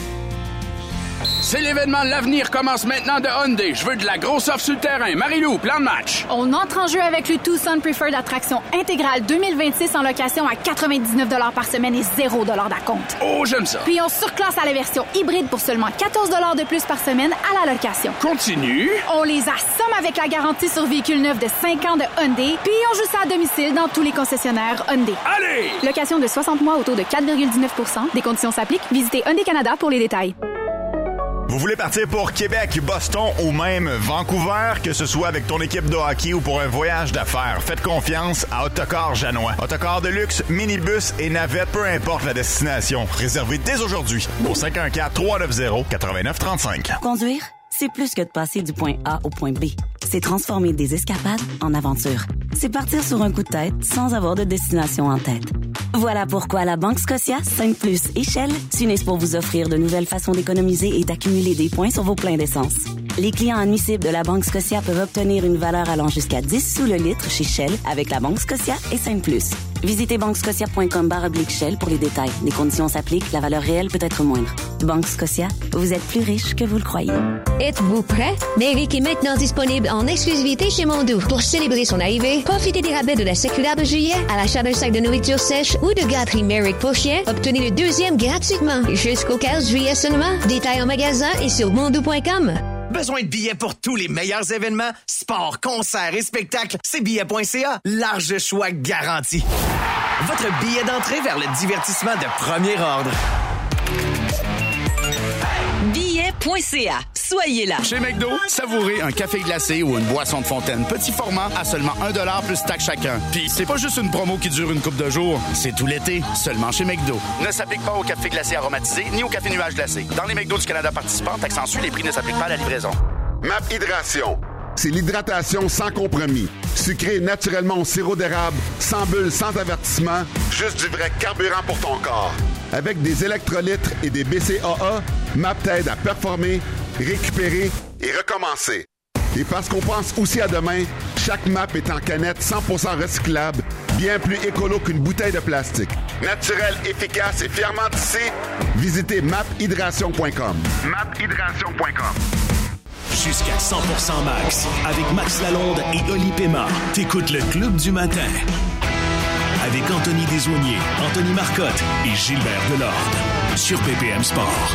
Speaker 10: C'est l'événement L'Avenir commence maintenant de Hyundai. Je veux de la grosse offre sur le terrain. Marie-Lou, plan de match.
Speaker 11: On entre en jeu avec le Tucson Preferred Attraction intégrale deux mille vingt-six en location à quatre-vingt-dix-neuf dollars par semaine et zéro dollars d'acompte.
Speaker 10: Oh, j'aime ça.
Speaker 11: Puis on surclasse à la version hybride pour seulement quatorze dollars de plus par semaine à la location.
Speaker 10: Continue.
Speaker 11: On les assomme avec la garantie sur véhicule neuf de cinq ans de Hyundai. Puis on joue ça à domicile dans tous les concessionnaires Hyundai.
Speaker 10: Allez!
Speaker 11: Location de soixante mois au taux de quatre virgule dix-neuf pour cent. Des conditions s'appliquent. Visitez Hyundai Canada pour les détails.
Speaker 12: Vous voulez partir pour Québec, Boston ou même Vancouver, que ce soit avec ton équipe de hockey ou pour un voyage d'affaires, faites confiance à Autocar Janois. Autocar de luxe, minibus et navette, peu importe la destination. Réservez dès aujourd'hui au cinq un quatre, trois neuf zéro, neuf neuf trois cinq.
Speaker 13: Conduire, c'est plus que de passer du point A au point B. C'est transformer des escapades en aventures. C'est partir sur un coup de tête sans avoir de destination en tête. Voilà pourquoi la Banque Scotia, cinq plus et Shell s'unissent pour vous offrir de nouvelles façons d'économiser et d'accumuler des points sur vos pleins d'essence. Les clients admissibles de la Banque Scotia peuvent obtenir une valeur allant jusqu'à dix sous le litre chez Shell avec la Banque Scotia et cinq plus. Visitez banquescotia.com barre oblique Shell pour les détails. Les conditions s'appliquent, la valeur réelle peut être moindre. Banque Scotia, vous êtes plus riche que vous le croyez.
Speaker 14: Êtes-vous prêt? Merrick est maintenant disponible en exclusivité chez Mondou. Pour célébrer son arrivée, profitez des rabais de la circulaire de juillet à l'achat d'un sac de nourriture sèche ou de gâterie Merrick pour chien. Obtenez le deuxième gratuitement jusqu'au quinze juillet seulement. Détails en magasin et sur mondou point com.
Speaker 9: Besoin de billets pour tous les meilleurs événements? Sport, concerts et spectacles, c'est billets point c a. Large choix garanti. Votre billet d'entrée vers le divertissement de premier ordre.
Speaker 1: billets point c a. Soyez là.
Speaker 10: Chez McDo, savourez un café glacé ou une boisson de fontaine. Petit format à seulement un dollar plus taxe chacun. Puis c'est pas juste une promo qui dure une couple de jours. C'est tout l'été, seulement chez McDo. Ne s'applique pas au café glacé aromatisé ni au café nuage glacé. Dans les McDo du Canada participants, taxe en sus, les prix ne s'appliquent pas à la livraison.
Speaker 15: Map Hydration. C'est l'hydratation sans compromis. Sucré naturellement au sirop d'érable, sans bulles, sans avertissement, juste du vrai carburant pour ton corps. Avec des électrolytes et des B C A A, Map t'aide à performer, récupérer et recommencer. Et parce qu'on pense aussi à demain, chaque Map est en canette cent pour cent recyclable, bien plus écolo qu'une bouteille de plastique. Naturel, efficace et fièrement tissé, visitez map hydration point com. map hydration point com.
Speaker 4: Jusqu'à cent pour cent max, avec Max Lalonde et Oli Pema. T'écoutes le Club du matin. Avec Anthony Desaulniers, Anthony Marcotte et Gilbert Delorde. Sur P P M Sport.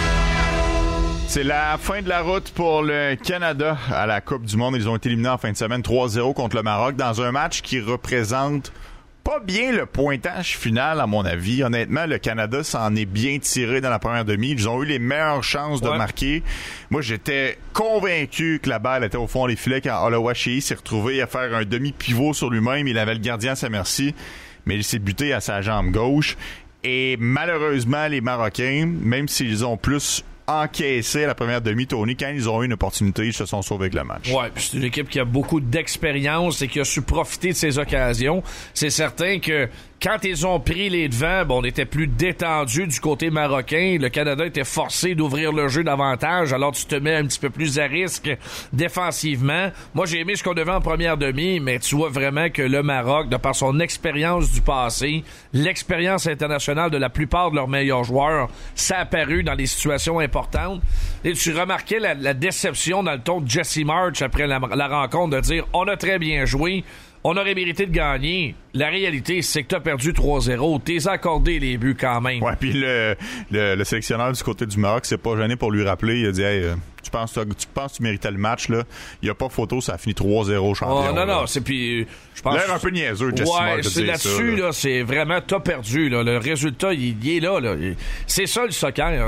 Speaker 3: C'est la fin de la route pour le Canada à la Coupe du Monde. Ils ont été éliminés en fin de semaine trois zéro contre le Maroc dans un match qui représente pas bien le pointage final, à mon avis. Honnêtement, le Canada s'en est bien tiré dans la première demi. Ils ont eu les meilleures chances de ouais. marquer. Moi, j'étais convaincu que la balle était au fond des filets quand Oluwaseyi s'est retrouvé à faire un demi-pivot sur lui-même. Il avait le gardien à sa merci, mais il s'est buté à sa jambe gauche. Et malheureusement, les Marocains, même s'ils ont plus encaissé à la première demi, Tony, quand ils ont eu une opportunité, ils se sont sauvés avec le match.
Speaker 8: Ouais, puis c'est une équipe qui a beaucoup d'expérience et qui a su profiter de ces occasions. C'est certain que quand ils ont pris les devants, bon, on était plus détendu du côté marocain. Le Canada était forcé d'ouvrir le jeu davantage, alors tu te mets un petit peu plus à risque défensivement. Moi, j'ai aimé ce qu'on devait en première demi, mais tu vois vraiment que le Maroc, de par son expérience du passé, l'expérience internationale de la plupart de leurs meilleurs joueurs, ça a apparu dans les situations importantes. Et tu remarquais la, la déception dans le ton de Jesse March après la, la rencontre de dire « On a très bien joué ». On aurait mérité de gagner. La réalité, c'est que t'as perdu trois zéro. T'es accordé les buts quand même.
Speaker 3: Ouais, puis le, le, le sélectionneur du côté du Maroc s'est pas gêné pour lui rappeler. Il a dit hey, euh, tu penses tu penses que tu méritais le match là. Il y a pas photo, ça a fini trois zéro champion.
Speaker 8: Oh, non,
Speaker 3: là.
Speaker 8: non, c'est puis je pense.
Speaker 3: L'air un peu niaiseux, Jesse
Speaker 8: ouais,
Speaker 3: March, de
Speaker 8: c'est
Speaker 3: dire
Speaker 8: là-dessus
Speaker 3: ça, là.
Speaker 8: là, c'est vraiment t'as perdu là. Le résultat, il, il est là, là. C'est ça le soccer.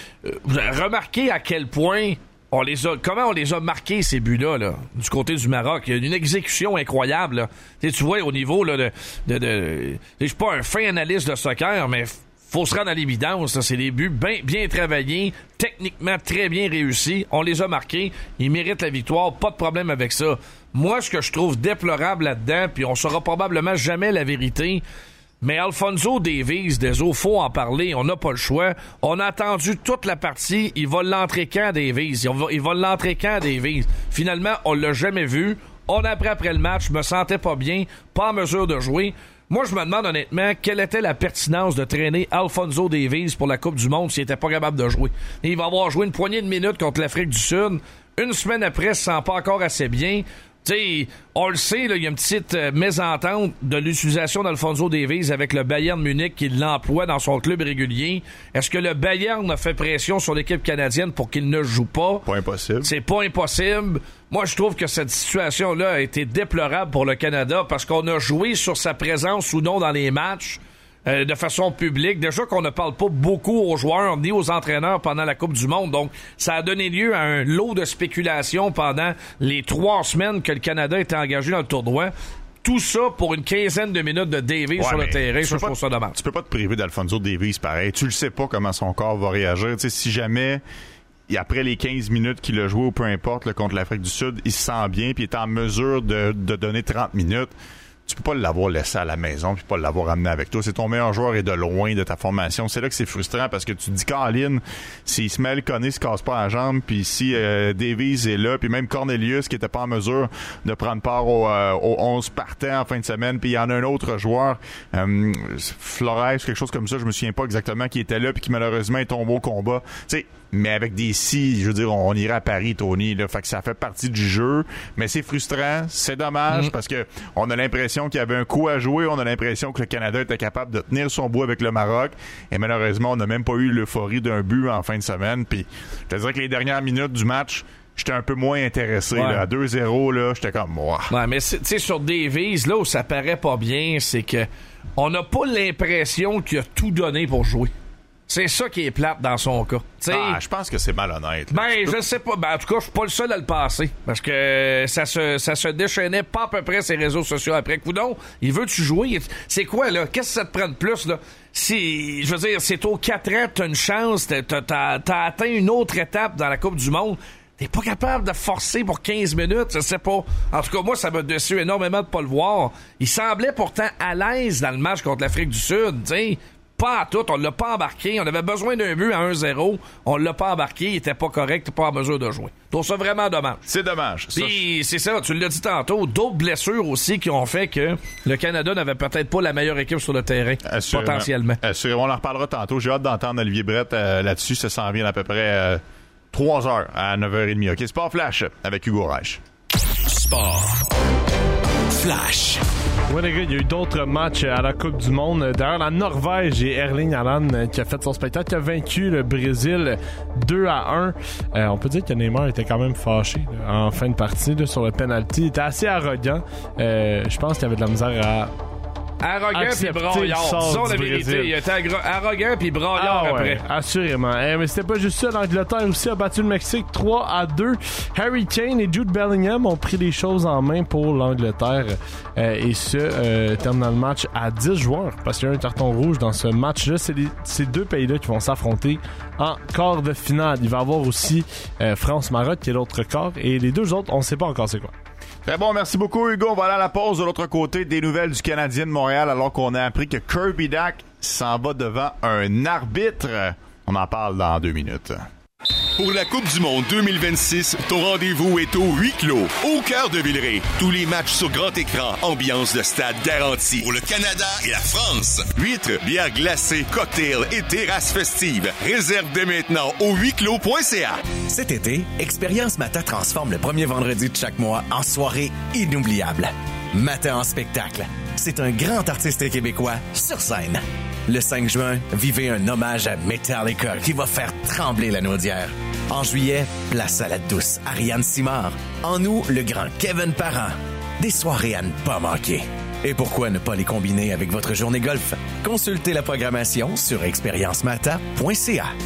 Speaker 8: Remarquez à quel point. On les a, comment on les a marqués, ces buts-là, là, du côté du Maroc? Il y a une exécution incroyable. Là. Tu vois, au niveau là, de... de, de je suis pas un fin analyste de soccer, mais faut se rendre à l'évidence. Là. C'est des buts bien, bien travaillés, techniquement très bien réussis. On les a marqués. Ils méritent la victoire. Pas de problème avec ça. Moi, ce que je trouve déplorable là-dedans, puis on saura probablement jamais la vérité, mais Alphonso Davies, des eaux, faut en parler. On n'a pas le choix. On a attendu toute la partie. Il va l'entrer quand, Davies? Il va, il va l'entrer quand, Davies? Finalement, on l'a jamais vu. On a appris après le match. Je me sentais pas bien. Pas en mesure de jouer. Moi, je me demande honnêtement quelle était la pertinence de traîner Alphonso Davies pour la Coupe du Monde s'il était pas capable de jouer. Et il va avoir joué une poignée de minutes contre l'Afrique du Sud. Une semaine après, il se sent pas encore assez bien. T'sais, on le sait, il y a une petite euh, mésentente de l'utilisation d'Alphonso Davies avec le Bayern Munich qui l'emploie dans son club régulier. Est-ce que le Bayern a fait pression sur l'équipe canadienne pour qu'il ne joue pas?
Speaker 3: Pas impossible.
Speaker 8: C'est pas impossible. Moi, je trouve que cette situation-là a été déplorable pour le Canada parce qu'on a joué sur sa présence ou non dans les matchs. euh, de façon publique. Déjà qu'on ne parle pas beaucoup aux joueurs ni aux entraîneurs pendant la Coupe du Monde. Donc, ça a donné lieu à un lot de spéculation pendant les trois semaines que le Canada était engagé dans le tournoi. Tout ça pour une quinzaine de minutes de Davies ouais, sur le terrain. Ça, je trouve ça dommage.
Speaker 3: Tu peux pas te priver d'Alfonso Davies pareil. Tu le sais pas comment son corps va réagir. Tu sais, si jamais, et après les quinze minutes qu'il a joué ou peu importe là, contre l'Afrique du Sud, il se sent bien puis il est en mesure de, de donner trente minutes, tu peux pas l'avoir laissé à la maison puis pas l'avoir amené avec toi. C'est ton meilleur joueur et de loin de ta formation. C'est là que c'est frustrant parce que tu te dis, Colin, s'il se met le conné, se casse pas la jambe, puis si euh, Davies est là, puis même Cornelius qui était pas en mesure de prendre part au, euh, au onze partants en fin de semaine, puis il y en a un autre joueur, euh, Flores, quelque chose comme ça, je me souviens pas exactement, qui était là puis qui malheureusement est tombé au combat. Tu sais, mais avec des si, je veux dire, on irait à Paris, Tony, là, fait que ça fait partie du jeu, mais c'est frustrant, c'est dommage, mmh. parce que on a l'impression qu'il y avait un coup à jouer, on a l'impression que le Canada était capable de tenir son bout avec le Maroc, et malheureusement, on n'a même pas eu l'euphorie d'un but en fin de semaine, puis je te dirais que les dernières minutes du match, j'étais un peu moins intéressé, ouais. là, à deux zéro, là, j'étais comme, moi.
Speaker 8: Ouais, mais tu sais, sur Davies, là où ça paraît pas bien, c'est que on n'a pas l'impression qu'il a tout donné pour jouer. C'est ça qui est plate dans son cas. T'sais,
Speaker 3: ah, je pense que c'est malhonnête.
Speaker 8: Ben, je sais pas. Ben, en tout cas, je suis pas le seul à le passer. Parce que ça se, ça se déchaînait pas à peu près ses réseaux sociaux après. Coudon, il veut-tu jouer? C'est quoi, là? Qu'est-ce que ça te prend de plus, là? Si, je veux dire, c'est aux quatre ans, t'as une chance, t'as, t'as, t'as atteint une autre étape dans la Coupe du Monde. T'es pas capable de forcer pour quinze minutes, je sais pas. En tout cas, moi, ça m'a déçu énormément de pas le voir. Il semblait pourtant à l'aise dans le match contre l'Afrique du Sud, tu sais. Pas à tout, on l'a pas embarqué. On avait besoin d'un but à un zéro. On l'a pas embarqué. Il était pas correct, pas en mesure de jouer. Je trouve ça vraiment dommage.
Speaker 3: C'est dommage.
Speaker 8: Puis c'est ça, tu l'as dit tantôt, d'autres blessures aussi qui ont fait que le Canada n'avait peut-être pas la meilleure équipe sur le terrain, Assurément. potentiellement.
Speaker 3: Assurément. On en reparlera tantôt. J'ai hâte d'entendre Olivier Brett euh, là-dessus. Ça s'en vient à peu près euh, trois heures à neuf heures trente. OK, Sport Flash avec Hugo Reich.
Speaker 4: Sport Flash.
Speaker 16: Oui, les gars, il y a eu d'autres matchs à la Coupe du Monde. D'ailleurs, la Norvège et Erling Haaland qui a fait son spectacle, qui a vaincu le Brésil deux à un. Euh, on peut dire que Neymar était quand même fâché là, en fin de partie là, sur le penalty. Il était assez arrogant. Euh, je pense qu'il avait de la misère à...
Speaker 8: Arrogant puis braillard. Disons la vérité. Il était agro- arrogant puis braillard ah, ouais,
Speaker 16: après. Assurément. Eh, mais c'était pas juste ça. L'Angleterre aussi a battu le Mexique trois à deux. Harry Kane et Jude Bellingham ont pris les choses en main pour l'Angleterre. Euh, et ce, euh, terminant le match à dix joueurs. Parce qu'il y a un carton rouge dans ce match-là. C'est les, ces deux pays-là qui vont s'affronter en quart de finale. Il va y avoir aussi euh, France-Maroc qui est l'autre quart. Et les deux autres, on ne sait pas encore c'est quoi.
Speaker 3: Très bon, merci beaucoup Hugo. On va aller à la pause de l'autre côté des nouvelles du Canadien de Montréal alors qu'on a appris que Kirby Dach s'en va devant un arbitre. On en parle dans deux minutes.
Speaker 17: Pour la Coupe du Monde deux mille vingt-six, ton rendez-vous est au huis clos, au cœur de Villeray. Tous les matchs sur grand écran, ambiance de stade garantie. Pour le Canada et la France. Huîtres, bières glacées, cocktails et terrasses festives. Réserve dès maintenant au huis clos point c a.
Speaker 9: Cet été, Expérience Mata transforme le premier vendredi de chaque mois en soirée inoubliable. Mata en spectacle. C'est un grand artiste québécois sur scène. Le cinq juin, vivez un hommage à Metallica qui va faire trembler la Naudière. En juillet, place à la douce Ariane Simard. En août, le grand Kevin Parent. Des soirées à ne pas manquer. Et pourquoi ne pas les combiner avec votre journée golf? Consultez la programmation sur expérience mata point c a.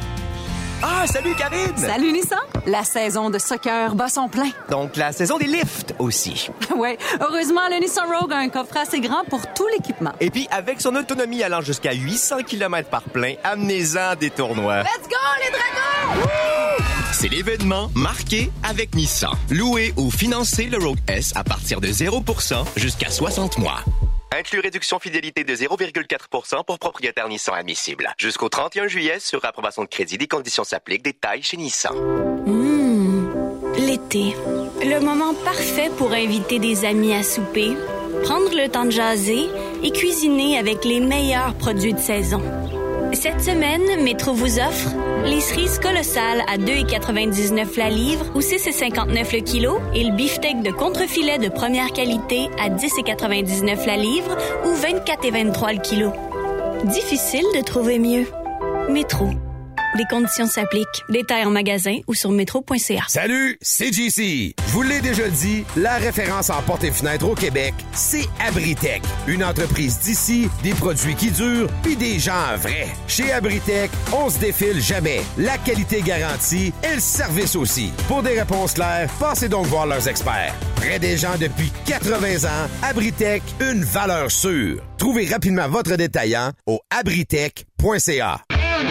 Speaker 18: Ah, salut Karine!
Speaker 19: Salut Nissan! La saison de soccer bat son plein.
Speaker 18: Donc la saison des lifts aussi.
Speaker 19: Ouais, heureusement, le Nissan Rogue a un coffret assez grand pour tout l'équipement.
Speaker 18: Et puis, avec son autonomie allant jusqu'à huit cents kilomètres par plein, amenez-en des tournois.
Speaker 19: Let's go, les dragons!
Speaker 18: Woo! C'est l'événement marqué avec Nissan. Louez ou financez le Rogue S à partir de zéro pour cent jusqu'à soixante mois. Inclus réduction fidélité de zéro virgule quatre pour cent pour propriétaire Nissan admissible. Jusqu'au trente et un juillet, sur approbation de crédit, des conditions s'appliquent. Détails chez Nissan.
Speaker 20: Mmh, l'été. Le moment parfait pour inviter des amis à souper, prendre le temps de jaser et cuisiner avec les meilleurs produits de saison. Cette semaine, Métro vous offre les cerises colossales à deux virgule quatre-vingt-dix-neuf la livre ou six virgule cinquante-neuf le kilo et le beefsteak de contrefilet de première qualité à dix virgule quatre-vingt-dix-neuf la livre ou vingt-quatre virgule vingt-trois le kilo. Difficile de trouver mieux. Métro. Les conditions s'appliquent. Détails en magasin ou sur métro point c a.
Speaker 6: Salut, c'est J C. Je vous l'ai déjà dit, la référence en portes et fenêtres au Québec, c'est Abritech. Une entreprise d'ici, des produits qui durent, puis des gens vrais. Chez Abritech, on se défile jamais. La qualité garantie et le service aussi. Pour des réponses claires, passez donc voir leurs experts. Près des gens depuis quatre-vingts ans, Abritech, une valeur sûre. Trouvez rapidement votre détaillant au abritech point c a.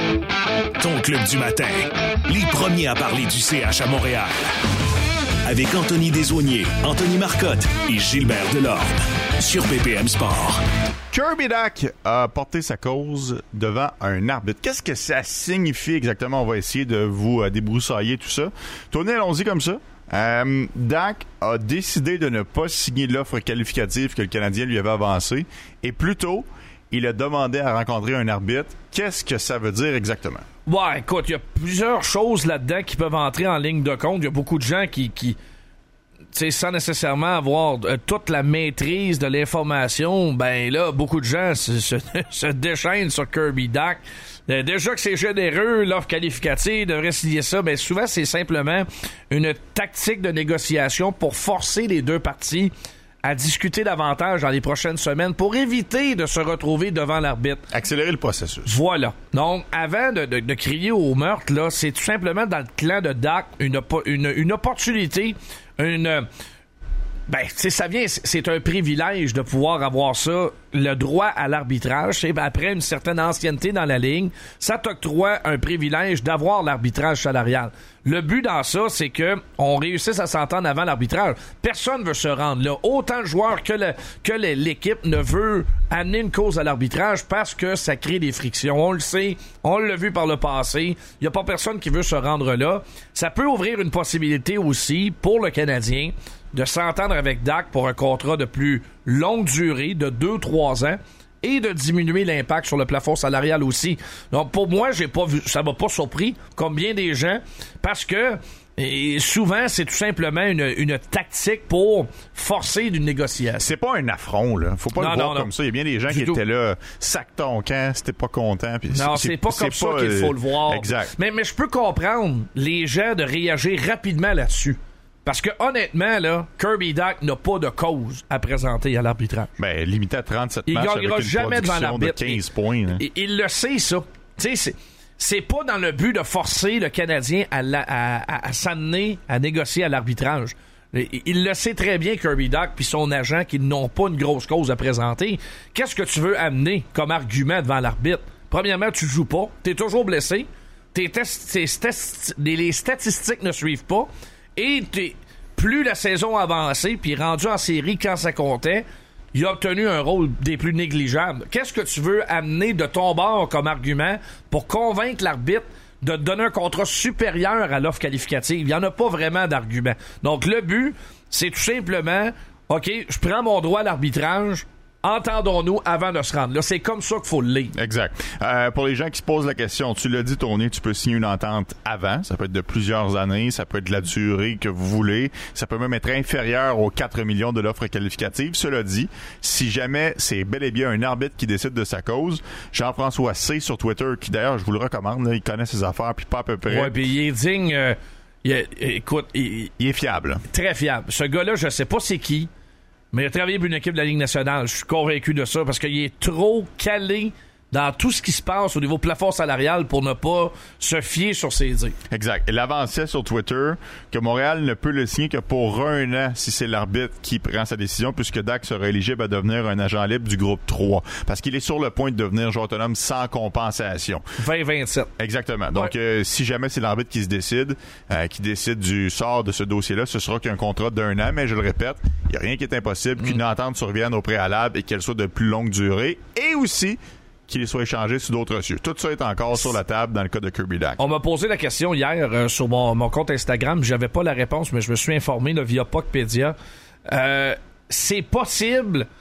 Speaker 4: Ton club du matin, les premiers à parler du C H à Montréal. Avec Anthony Desaulniers, Anthony Marcotte et Gilbert Delorme. Sur B P M Sport.
Speaker 3: Kirby Dach a porté sa cause devant un arbitre. Qu'est-ce que ça signifie exactement? On va essayer de vous euh, débroussailler tout ça. Tony, allons-y comme ça. Euh, Dach a décidé de ne pas signer l'offre qualificative que le Canadien lui avait avancée et plutôt, il a demandé à rencontrer un arbitre. Qu'est-ce que ça veut dire exactement?
Speaker 8: Ouais, écoute, il y a plusieurs choses là-dedans qui peuvent entrer en ligne de compte. Il y a beaucoup de gens qui, qui tu sais, sans nécessairement avoir euh, toute la maîtrise de l'information, ben là, beaucoup de gens se, se, se déchaînent sur Kirby Dach. Euh, déjà que c'est généreux, l'offre qualificative devrait signer ça, ben souvent c'est simplement une tactique de négociation pour forcer les deux parties à discuter davantage dans les prochaines semaines pour éviter de se retrouver devant l'arbitre.
Speaker 3: Accélérer le processus.
Speaker 8: Voilà. Donc, avant de, de, de crier au meurtre, là, c'est tout simplement dans le clan de Dach une, une, une opportunité, une... Ben, tu sais, ça vient, c'est un privilège de pouvoir avoir ça, le droit à l'arbitrage. C'est après une certaine ancienneté dans la ligne, ça t'octroie un privilège d'avoir l'arbitrage salarial. Le but dans ça, c'est que on réussisse à s'entendre avant l'arbitrage. Personne veut se rendre là. Autant de joueurs que, le, que le, l'équipe ne veut amener une cause à l'arbitrage parce que ça crée des frictions. On le sait, on l'a vu par le passé. Il n'y a pas personne qui veut se rendre là. Ça peut ouvrir une possibilité aussi pour le Canadien de s'entendre avec Dach pour un contrat de plus longue durée, de deux trois ans, et de diminuer l'impact sur le plafond salarial aussi. Donc, pour moi, j'ai pas vu, ça m'a pas surpris, comme bien des gens, parce que et souvent, c'est tout simplement une, une tactique pour forcer une négociation.
Speaker 3: C'est pas un affront, là. Faut pas
Speaker 8: non,
Speaker 3: le voir
Speaker 8: non,
Speaker 3: comme
Speaker 8: non.
Speaker 3: ça. Il y a bien des gens
Speaker 8: Du
Speaker 3: qui
Speaker 8: tout.
Speaker 3: étaient là, sac ton camp, si t'es pas content. Pis
Speaker 8: non, c'est, c'est pas comme c'est ça pas, qu'il faut le voir.
Speaker 3: Exact.
Speaker 8: Mais, mais je peux comprendre les gens de réagir rapidement là-dessus. Parce que, honnêtement, là, Kirby Dach n'a pas de cause à présenter à l'arbitrage.
Speaker 3: Ben, limité à trente-sept
Speaker 8: il
Speaker 3: matchs
Speaker 8: gagnera
Speaker 3: avec une
Speaker 8: jamais devant l'arbitre.
Speaker 3: de quinze points. Là.
Speaker 8: Il, il le sait, ça. Tu sais, c'est, c'est pas dans le but de forcer le Canadien à, la, à, à, à s'amener à négocier à l'arbitrage. Il, il le sait très bien, Kirby Dach, puis son agent, qu'ils n'ont pas une grosse cause à présenter. Qu'est-ce que tu veux amener comme argument devant l'arbitre? Premièrement, tu joues pas. T'es toujours blessé. Tes tests, tes st- les statistiques ne suivent pas. Et t'es, plus la saison a avancé, puis rendu en série quand ça comptait, il a obtenu un rôle des plus négligeables. Qu'est-ce que tu veux amener de ton bord comme argument pour convaincre l'arbitre de te donner un contrat supérieur à l'offre qualificative? Il n'y en a pas vraiment d'argument. Donc, le but, c'est tout simplement, OK, je prends mon droit à l'arbitrage, entendons-nous avant de se rendre là. C'est comme ça qu'il faut le lire.
Speaker 3: Exact. Euh, pour les gens qui se posent la question, tu l'as dit, Tony, tu peux signer une entente avant. Ça peut être de plusieurs années. Ça peut être de la durée que vous voulez. Ça peut même être inférieur aux quatre millions de l'offre qualificative. Cela dit, si jamais c'est bel et bien un arbitre qui décide de sa cause, Jean-François C. sur Twitter, qui d'ailleurs, je vous le recommande, là, il connaît ses affaires, puis pas à peu près.
Speaker 8: Ouais, puis il est digne. Euh, il est, écoute, il,
Speaker 3: il est fiable.
Speaker 8: Très fiable. Ce gars-là, je sais pas c'est qui, mais il a travaillé pour une équipe de la Ligue nationale. Je suis convaincu de ça parce qu'il est trop calé dans tout ce qui se passe au niveau plafond salarial pour ne pas se fier sur ses dires.
Speaker 3: Exact. Il avançait sur Twitter que Montréal ne peut le signer que pour un an si c'est l'arbitre qui prend sa décision, puisque Dach sera éligible à devenir un agent libre du groupe trois. Parce qu'il est sur le point de devenir joueur autonome sans compensation.
Speaker 8: vingt vingt-sept.
Speaker 3: Exactement. Donc, ouais. euh, si jamais c'est l'arbitre qui se décide, euh, qui décide du sort de ce dossier-là, ce sera qu'un contrat d'un an, mais je le répète, il n'y a rien qui est impossible, mm. qu'une entente survienne au préalable et qu'elle soit de plus longue durée. Et aussi, qu'il soit échangé sur d'autres cieux. Tout ça est encore sur la table dans le cas de Kirby Dach.
Speaker 8: On m'a posé la question hier euh, sur mon, mon compte Instagram. J'avais pas la réponse, mais je me suis informé là, via Puckpedia. Euh, c'est possible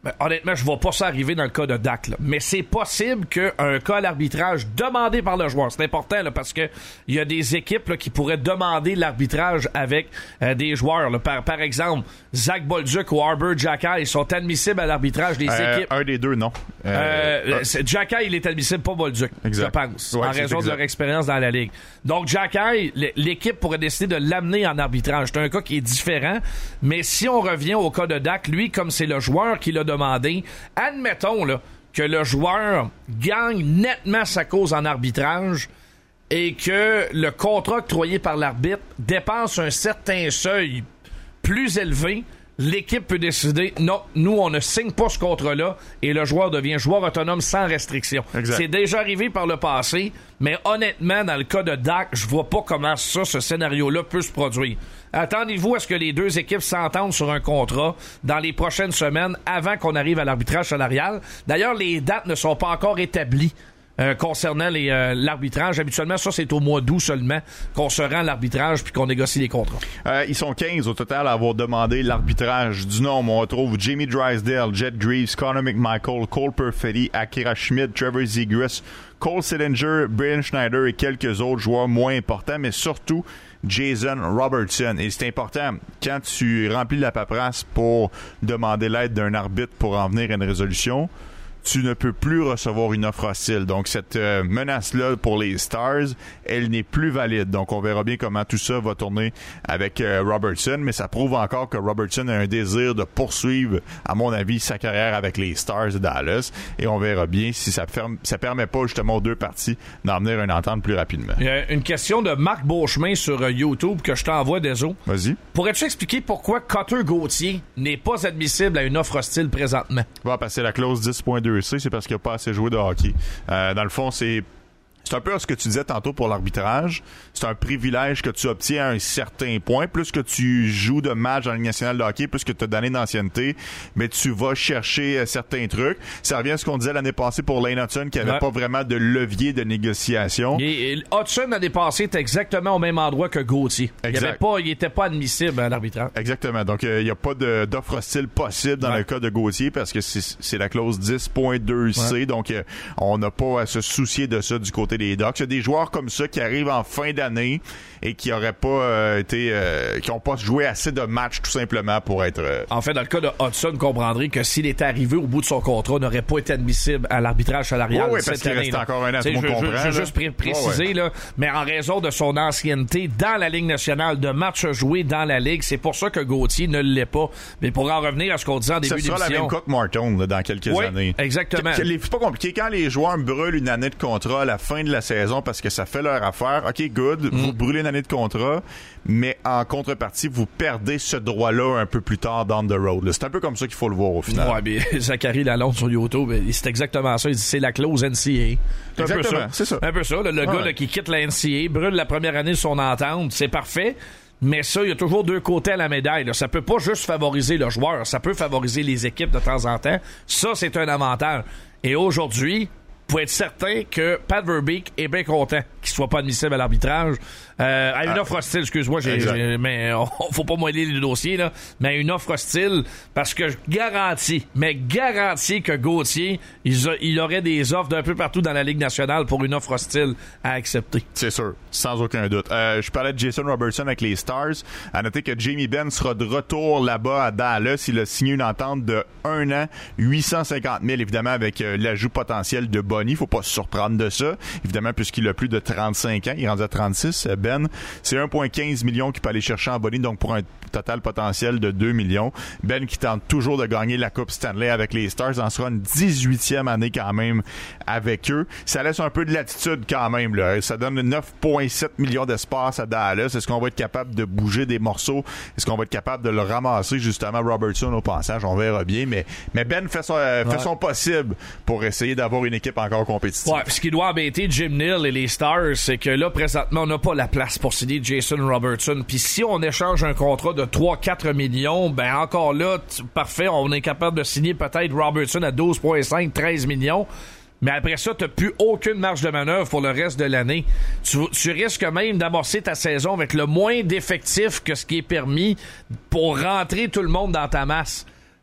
Speaker 8: Ben, honnêtement, je vois pas ça arriver dans le cas de Dak, là. Mais c'est possible qu'un cas à l'arbitrage demandé par le joueur, c'est important là, parce que il y a des équipes là, qui pourraient demander l'arbitrage avec euh, des joueurs. Là. Par, par exemple, Zach Bolduc ou Arbor Xhekaj, ils sont admissibles à l'arbitrage des
Speaker 3: euh,
Speaker 8: équipes.
Speaker 3: Un des deux, non.
Speaker 8: Euh, euh, Xhekaj, il est admissible, pas Bolduc, je pense, ouais, en raison de leur expérience dans la Ligue. Donc, Xhekaj, l'équipe pourrait décider de l'amener en arbitrage. C'est un cas qui est différent, mais si on revient au cas de Dak, lui, comme c'est le joueur qui l'a demandé, admettons là, que le joueur gagne nettement sa cause en arbitrage et que le contrat octroyé par l'arbitre dépasse un certain seuil plus élevé, l'équipe peut décider, non, nous, on ne signe pas ce contrat-là et le joueur devient joueur autonome sans restriction. Exact. C'est déjà arrivé par le passé, mais honnêtement, dans le cas de Dak, je vois pas comment ça, ce scénario-là peut se produire. Attendez-vous à ce que les deux équipes s'entendent sur un contrat dans les prochaines semaines avant qu'on arrive à l'arbitrage salarial. D'ailleurs, les dates ne sont pas encore établies euh, concernant les, euh, l'arbitrage. Habituellement, ça, c'est au mois d'août seulement qu'on se rend à l'arbitrage puis qu'on négocie les contrats.
Speaker 3: Euh, ils sont quinze au total à avoir demandé l'arbitrage du nom. On retrouve Jamie Drysdale, Jet Greaves, Connor McMichael, Cole Perfetti, Akira Schmid, Trevor Zegras, Cole Sillinger, Brian Schneider et quelques autres joueurs moins importants, mais surtout Jason Robertson. Et c'est important, quand tu remplis la paperasse pour demander l'aide d'un arbitre pour en venir à une résolution, tu ne peux plus recevoir une offre hostile. Donc, cette euh, menace-là pour les Stars, elle n'est plus valide. Donc, on verra bien comment tout ça va tourner avec euh, Robertson, mais ça prouve encore que Robertson a un désir de poursuivre, à mon avis, sa carrière avec les Stars de Dallas. Et on verra bien si ça ne ça permet pas justement aux deux parties d'en venir à une entente plus rapidement.
Speaker 8: Il y a une question de Marc Beauchemin sur euh, YouTube que je t'envoie, Deso.
Speaker 3: Vas-y.
Speaker 8: Pourrais-tu expliquer pourquoi Cutter Gauthier n'est pas admissible à une offre hostile présentement?
Speaker 3: On va passer la clause dix point deux C, c'est parce qu'il n'a pas assez joué de hockey. Euh, dans le fond, c'est C'est un peu ce que tu disais tantôt pour l'arbitrage. C'est un privilège que tu obtiens à un certain point. Plus que tu joues de matchs dans la Ligue nationale de hockey, plus que tu as d'années d'ancienneté, mais tu vas chercher certains trucs. Ça revient à ce qu'on disait l'année passée pour Lane Hudson, qui n'avait ouais. pas vraiment de levier de négociation.
Speaker 8: Et, et Hudson, l'année passée, était exactement au même endroit que Gauthier. Exact. Il n'était pas, pas admissible à l'arbitrage.
Speaker 3: Exactement. Donc, il euh, n'y a pas de, d'offre hostile possible dans ouais. le cas de Gauthier parce que c'est, c'est la clause dix point deux C. Ouais. Donc, euh, on n'a pas à se soucier de ça du côté des Ducks. Il y a des joueurs comme ça qui arrivent en fin d'année et qui n'auraient pas euh, été, euh, qui n'ont pas joué assez de matchs tout simplement pour être. Euh...
Speaker 8: En fait, dans le cas de Hudson, vous comprendrez que s'il était arrivé au bout de son contrat, n'aurait pas été admissible à l'arbitrage salarial.
Speaker 3: Oui, oui, parce qu'il reste encore un an. Je
Speaker 8: veux juste pré- préciser, ouais, ouais. là, mais en raison de son ancienneté dans la Ligue nationale, de matchs joués dans la Ligue, c'est pour ça que Gauthier ne l'est pas. Mais pour en revenir à ce qu'on disait en début d'émission.
Speaker 3: Ce sera la même cas que Martin là, dans quelques
Speaker 8: oui,
Speaker 3: années.
Speaker 8: Exactement.
Speaker 3: Que, que les, c'est pas compliqué. Quand les joueurs brûlent une année de contrat à la fin de la saison parce que ça fait leur affaire, OK, good, mm. vous brûlez une année de contrat, mais en contrepartie, vous perdez ce droit-là un peu plus tard down the road. Là. C'est un peu comme ça qu'il faut le voir au final.
Speaker 8: Ouais, mais Zachary Lalonde sur YouTube, c'est exactement ça. Il dit c'est la clause N C A A. C'est un peu ça. C'est ça. Un peu ça. Là, le ouais. gars là, qui quitte la N C A A, brûle la première année de son entente, c'est parfait. Mais ça, il y a toujours deux côtés à la médaille. Là. Ça peut pas juste favoriser le joueur, ça peut favoriser les équipes de temps en temps. Ça, c'est un avantage. Et aujourd'hui, pour être certain que Pat Verbeek est bien content qu'il soit pas admissible à l'arbitrage. Euh, à une ah, offre hostile, excuse-moi, j'ai, j'ai, mais on, faut pas moller les dossiers, là, mais à une offre hostile, parce que je garantis, mais garantis que Gauthier, il, a, il aurait des offres d'un peu partout dans la Ligue nationale pour une offre hostile à accepter.
Speaker 3: C'est sûr, sans aucun doute. Euh, je parlais de Jason Robertson avec les Stars. À noter que Jamie Benn sera de retour là-bas à Dallas. Il a signé une entente de un an, huit cent cinquante mille, évidemment, avec euh, l'ajout potentiel de Bonnie. Faut pas se surprendre de ça, évidemment, puisqu'il a plus de trente-cinq ans. Il est rendu à trente-six, euh, Ben. C'est un virgule quinze million qu'il peut aller chercher en Bonnie, donc pour un total potentiel de deux millions. Ben qui tente toujours de gagner la Coupe Stanley avec les Stars, en sera une dix-huitième année quand même avec eux. Ça laisse un peu de latitude quand même, là. Ça donne neuf virgule sept millions d'espace à Dallas. Est-ce qu'on va être capable de bouger des morceaux? Est-ce qu'on va être capable de le ramasser, justement, Robertson au passage? On verra bien, mais, mais Ben fait son, euh, ouais. fait son possible pour essayer d'avoir une équipe encore compétitive.
Speaker 8: Ouais, ce qui doit embêter Jim Neal et les Stars, c'est que là, présentement, on n'a pas la place pour signer Jason Robertson. Puis si on échange un contrat de trois à quatre millions, ben encore là, t- parfait, on est capable de signer peut-être Robertson à douze virgule cinq, treize millions. Mais après ça, t'as plus aucune marge de manœuvre pour le reste de l'année. Tu, tu risques même d'amorcer ta saison avec le moins d'effectifs que ce qui est permis pour rentrer tout le monde dans ta masse.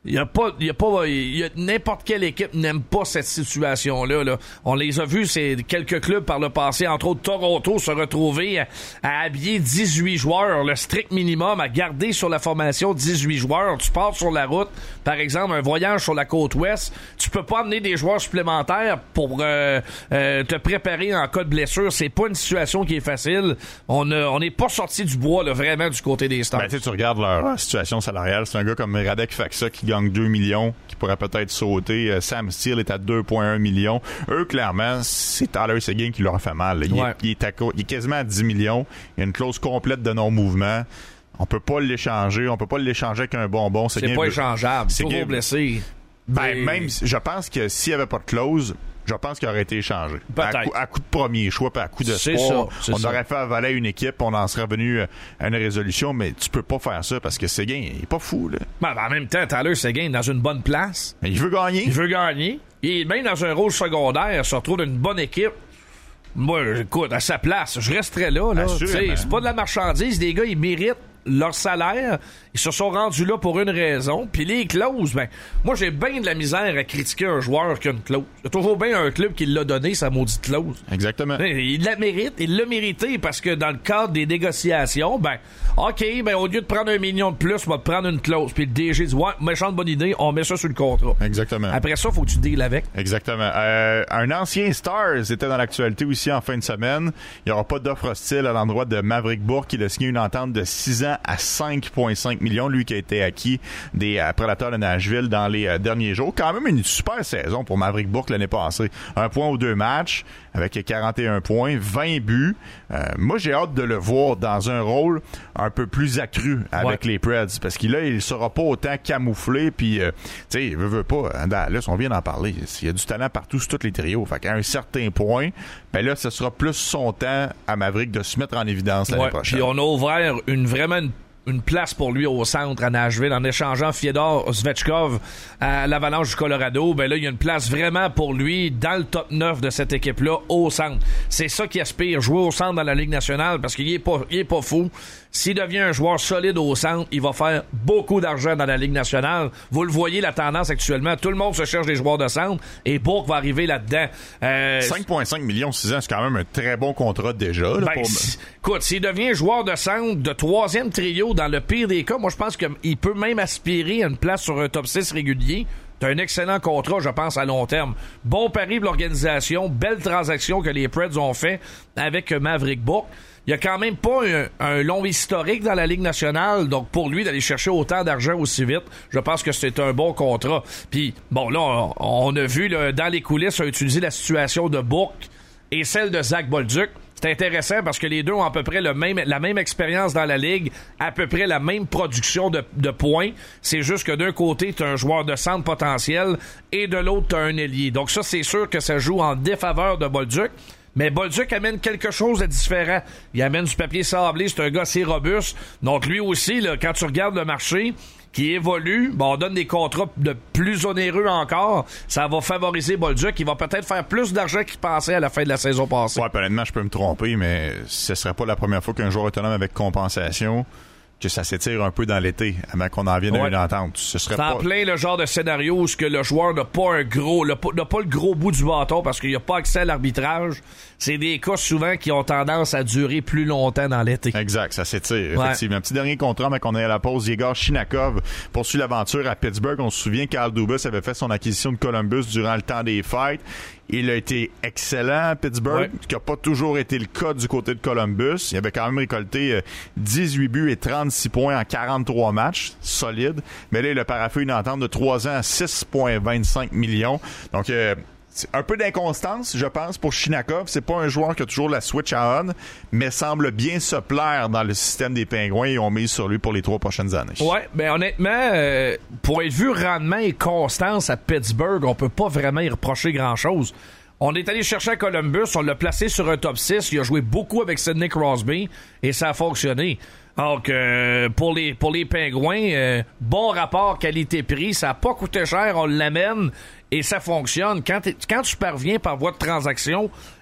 Speaker 8: Il y a pas, il y a pas, il y a n'importe quelle équipe n'aime pas cette situation-là. Là. On les a vus, c'est quelques clubs par le passé, entre autres Toronto, se retrouver à, à habiller dix-huit joueurs, le strict minimum, à garder sur la formation dix-huit joueurs. Tu pars sur la route, par exemple, un voyage sur la côte ouest, tu peux pas amener des joueurs supplémentaires pour euh, euh, te préparer en cas de blessure. C'est pas une situation qui est facile. On a, on n'est pas sorti du bois, là, vraiment, du côté des Stars.
Speaker 3: Ben, tu regardes leur situation salariale, c'est un gars comme Radek Faksa qui gagne deux millions, qui pourrait peut-être sauter. Euh, Sam Steele est à deux virgule un millions. Eux, clairement, c'est Tyler Seguin qui leur fait mal. Il, ouais. est, il, est à, il est quasiment à dix millions. Il y a une clause complète de non-mouvement. On peut pas l'échanger. On peut pas l'échanger avec un bonbon.
Speaker 8: C'est, c'est pas veut, échangeable. C'est toujours blessé.
Speaker 3: Ben, Et... même, je pense que s'il y avait pas de clause, je pense qu'il aurait été échangé. À coup, à coup de premier choix, puis à coup de
Speaker 8: c'est
Speaker 3: sport.
Speaker 8: Ça,
Speaker 3: on
Speaker 8: ça.
Speaker 3: aurait fait avaler une équipe, on en serait venu à une résolution, mais tu peux pas faire ça parce que Seguin, il est pas fou, là.
Speaker 8: Ben, en même temps, Tyler Seguin est dans une bonne place.
Speaker 3: Mais il veut gagner.
Speaker 8: Il veut gagner. Il est même dans un rôle secondaire, il se retrouve dans une bonne équipe. Moi, écoute, à sa place, je resterais là, là. C'est pas de la marchandise, les gars, ils méritent leur salaire, ils se sont rendus là pour une raison. Puis les clauses, ben, moi j'ai bien de la misère à critiquer un joueur qui a une clause. Il y a toujours bien un club qui l'a donné, sa maudite clause.
Speaker 3: Exactement.
Speaker 8: Il la mérite, il l'a mérité parce que dans le cadre des négociations, ben, OK, ben au lieu de prendre un million de plus, on va te prendre une clause. Puis le D G dit, ouais, méchante bonne idée, on met ça sur le contrat.
Speaker 3: Exactement.
Speaker 8: Après ça, faut que tu deals avec.
Speaker 3: Exactement. Euh, un ancien Stars était dans l'actualité aussi en fin de semaine. Il n'y aura pas d'offre hostile à l'endroit de Maverick Bourque. Il a signé une entente de six ans à cinq virgule cinq millions, lui qui a été acquis des euh, Prédateurs de Nashville dans les euh, derniers jours. Quand même une super saison pour Maverick Bourque l'année passée. Un point aux deux matchs, avec quarante et un points, vingt buts. Euh, moi, j'ai hâte de le voir dans un rôle un peu plus accru avec ouais. les Preds, parce qu'il là, il sera pas autant camouflé, puis, euh, tu sais, il veut, veut pas. Là, on vient d'en parler. Il y a du talent partout sur tous les trios. Fait qu'à un certain point, ben là, ce sera plus son temps à Maverick de se mettre en évidence l'année
Speaker 8: ouais,
Speaker 3: prochaine.
Speaker 8: Puis on a ouvert une vraiment une une place pour lui au centre à Nashville en échangeant Fyodor Svechkov à l'Avalanche du Colorado. Ben là, il y a une place vraiment pour lui dans le top neuf de cette équipe-là au centre. C'est ça qu'il aspire, jouer au centre dans la Ligue nationale parce qu'il est pas, il est pas fou. S'il devient un joueur solide au centre, il va faire beaucoup d'argent dans la Ligue nationale. Vous le voyez, la tendance actuellement, tout le monde se cherche des joueurs de centre et Bourque va arriver là-dedans. Euh,
Speaker 3: cinq virgule cinq millions, six ans, c'est quand même un très bon contrat déjà. Là,
Speaker 8: ben,
Speaker 3: pour...
Speaker 8: si, écoute, s'il devient joueur de centre de troisième trio, dans le pire des cas, moi je pense qu'il peut même aspirer à une place sur un top six régulier. C'est un excellent contrat, je pense, à long terme. Bon pari pour l'organisation, belle transaction que les Preds ont fait avec Maverick Bourque. Il n'y a quand même pas un, un long historique dans la Ligue nationale, donc pour lui d'aller chercher autant d'argent aussi vite, je pense que c'est un bon contrat. Puis, bon, là, on, on a vu là, dans les coulisses, on a utilisé la situation de Bourque et celle de Zach Bolduc. C'est intéressant parce que les deux ont à peu près le même, la même expérience dans la Ligue, à peu près la même production de, de points. C'est juste que d'un côté, tu as un joueur de centre potentiel et de l'autre, tu as un ailier. Donc ça, c'est sûr que ça joue en défaveur de Bolduc. Mais Bolduc amène quelque chose de différent. Il amène du papier sablé, c'est un gars assez robuste. Donc lui aussi, là, quand tu regardes le marché qui évolue, bon, on donne des contrats de plus onéreux encore, ça va favoriser Bolduc. Il va peut-être faire plus d'argent qu'il pensait à la fin de la saison passée.
Speaker 3: Ouais, honnêtement, je peux me tromper, mais ce serait pas la première fois qu'un joueur autonome avec compensation que ça s'étire un peu dans l'été avant qu'on en vienne ouais. à une entente. Ce serait
Speaker 8: c'est
Speaker 3: pas...
Speaker 8: en plein le genre de scénario où que le joueur n'a pas un gros, n'a pas, n'a pas le gros bout du bâton parce qu'il n'a pas accès à l'arbitrage. C'est des cas souvent qui ont tendance à durer plus longtemps dans l'été.
Speaker 3: Exact, ça s'étire, ouais. effectivement. Un petit dernier contrat, mais qu'on est à la pause. Yegor Shinakov poursuit l'aventure à Pittsburgh. On se souvient qu'Al Dubas avait fait son acquisition de Columbus durant le temps des fêtes. Il a été excellent à Pittsburgh, ouais. ce qui n'a pas toujours été le cas du côté de Columbus. Il avait quand même récolté dix-huit buts et trente-six points en quarante-trois matchs, solide. Mais là, il a paraffé une entente de trois ans à six virgule vingt-cinq millions. Donc, euh, c'est un peu d'inconstance, je pense, pour Shinakov. C'est pas un joueur qui a toujours la switch à on, mais semble bien se plaire dans le système des Pingouins et on mise sur lui pour les trois prochaines années.
Speaker 8: Ouais, ben honnêtement, euh, pour être vu rendement et constance à Pittsburgh, on peut pas vraiment y reprocher grand-chose. On est allé chercher à Columbus, on l'a placé sur un top six, il a joué beaucoup avec Sidney Crosby et ça a fonctionné. Donc, euh, pour les pour les Pingouins, euh, bon rapport qualité-prix, ça n'a pas coûté cher, on l'amène et ça fonctionne. Quand, quand tu parviens par voie de transaction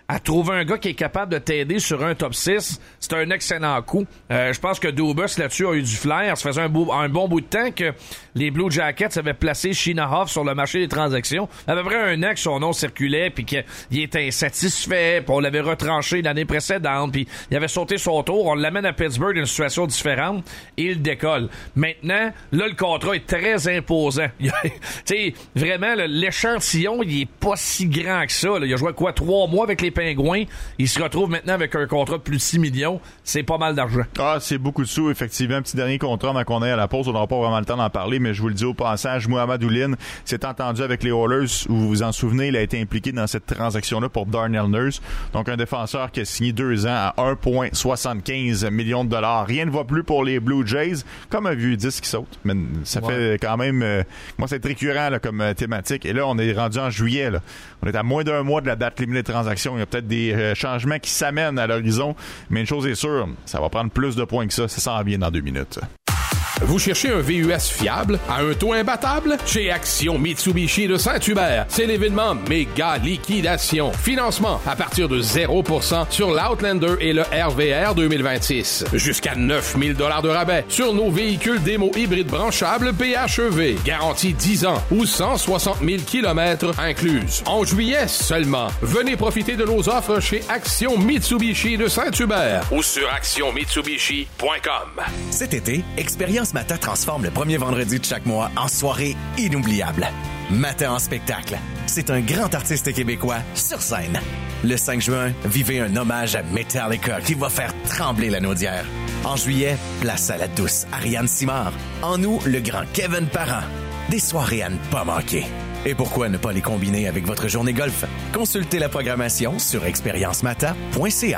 Speaker 8: à trouver un gars qui est capable de t'aider sur un top six, c'est un excellent coup. Euh, je pense que Dubas là-dessus a eu du flair. Ça faisait un, beau, un bon bout de temps que les Blue Jackets avaient placé Sheena Hoff sur le marché des transactions. À peu près un an que son nom circulait, puis qu'il était insatisfait, puis on l'avait retranché l'année précédente, puis il avait sauté son tour. On l'amène à Pittsburgh, une situation différente, et il décolle. Maintenant, là, le contrat est très imposant. Tu sais, vraiment, là, l'échantillon, il est pas si grand que ça. Là. Il a joué quoi, trois mois avec les Pingouins. Il se retrouve maintenant avec un contrat de plus de six millions. C'est pas mal d'argent.
Speaker 3: Ah, c'est beaucoup de sous, effectivement. Un petit dernier contrat avant qu'on aille à la pause. On n'aura pas vraiment le temps d'en parler, mais je vous le dis au passage, Mohamed Oulin s'est entendu avec les Oilers. Vous vous en souvenez, il a été impliqué dans cette transaction-là pour Darnell Nurse. Donc, un défenseur qui a signé deux ans à un virgule soixante-quinze millions de dollars. Rien ne va plus pour les Blue Jays. Comme un vieux disque qui saute. Mais ça ouais. fait quand même... Euh, moi, c'est récurrent là, comme euh, thématique. Et là, on est rendu en juillet. Là. On est à moins d'un mois de la date limite de transaction. Il y a peut-être des euh, changements qui s'amènent à l'horizon. Mais une chose est sûre, ça va prendre plus de points que ça. Ça s'en vient dans deux minutes.
Speaker 21: Vous cherchez un V U S fiable à un taux imbattable? Chez Action Mitsubishi de Saint-Hubert, c'est l'événement méga liquidation. Financement à partir de zéro pour cent sur l'Outlander et le R V R deux mille vingt-six. Jusqu'à neuf mille dollars de rabais sur nos véhicules démo hybrides branchables P H E V. Garantie dix ans ou cent soixante mille kilomètres incluses. En juillet seulement, venez profiter de nos offres chez Action Mitsubishi de Saint-Hubert ou sur action mitsubishi point com.
Speaker 9: Cet été, Expérience Mata transforme le premier vendredi de chaque mois en soirée inoubliable. Mata en spectacle. C'est un grand artiste québécois sur scène. Le cinq juin, vivez un hommage à Metallica qui va faire trembler la naudière. En juillet, place à la douce Ariane Simard. En août, le grand Kevin Parent. Des soirées à ne pas manquer. Et pourquoi ne pas les combiner avec votre journée golf? Consultez la programmation sur expérience mata point c a.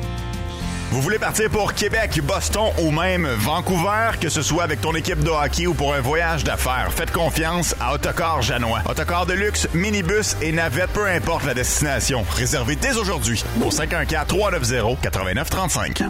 Speaker 12: Vous voulez partir pour Québec, Boston ou même Vancouver, que ce soit avec ton équipe de hockey ou pour un voyage d'affaires, faites confiance à Autocar Janois. Autocar de luxe, minibus et navette, peu importe la destination. Réservez dès aujourd'hui au cinq un quatre, trois neuf zéro, neuf neuf trois cinq.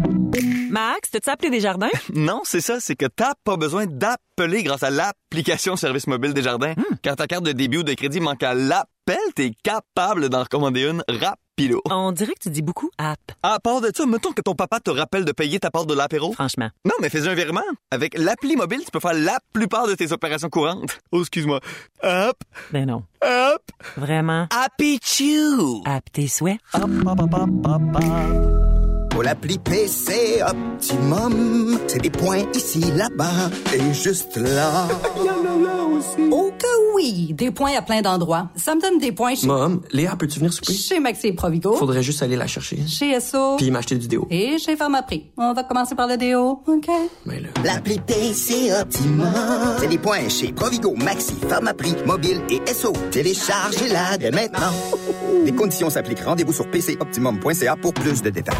Speaker 22: Max, t'as-tu appelé Desjardins?
Speaker 23: Non, c'est ça, c'est que t'as pas besoin d'appeler grâce à l'application Service mobile Desjardins. Hmm. Quand ta carte de débit ou de crédit manque à l'appel, t'es capable d'en recommander une rapido.
Speaker 22: On dirait que tu dis beaucoup app.
Speaker 23: À part de ça, mettons que ton papa te rappelle de payer ta part de l'apéro.
Speaker 22: Franchement.
Speaker 23: Non, mais fais un virement. Avec l'appli mobile, tu peux faire la plupart de tes opérations courantes. Oh, excuse-moi. Hop.
Speaker 22: Ben non.
Speaker 23: Hop.
Speaker 22: Vraiment.
Speaker 23: Happy Chew.
Speaker 22: App tes souhaits.
Speaker 23: Hop, hop, hop, hop, hop, hop.
Speaker 24: Pour l'appli P C Optimum, c'est des points ici, là-bas et juste là.
Speaker 25: Il y en a là aussi. Oh que oui, des points à plein d'endroits. Ça me donne des points chez...
Speaker 26: Mom, Léa, peux-tu venir souper?
Speaker 25: Chez Maxi et Provigo.
Speaker 26: Faudrait juste aller la chercher.
Speaker 25: Chez S O.
Speaker 26: Puis m'acheter du déo.
Speaker 25: Et chez Pharmaprix. On va commencer par le déo, OK?
Speaker 26: Mais là...
Speaker 24: L'appli P C Optimum, c'est des points chez Provigo, Maxi, Pharmaprix, Mobile et S O. Téléchargez-la dès maintenant. Les conditions s'appliquent. Rendez-vous sur p c optimum point c a pour plus de détails.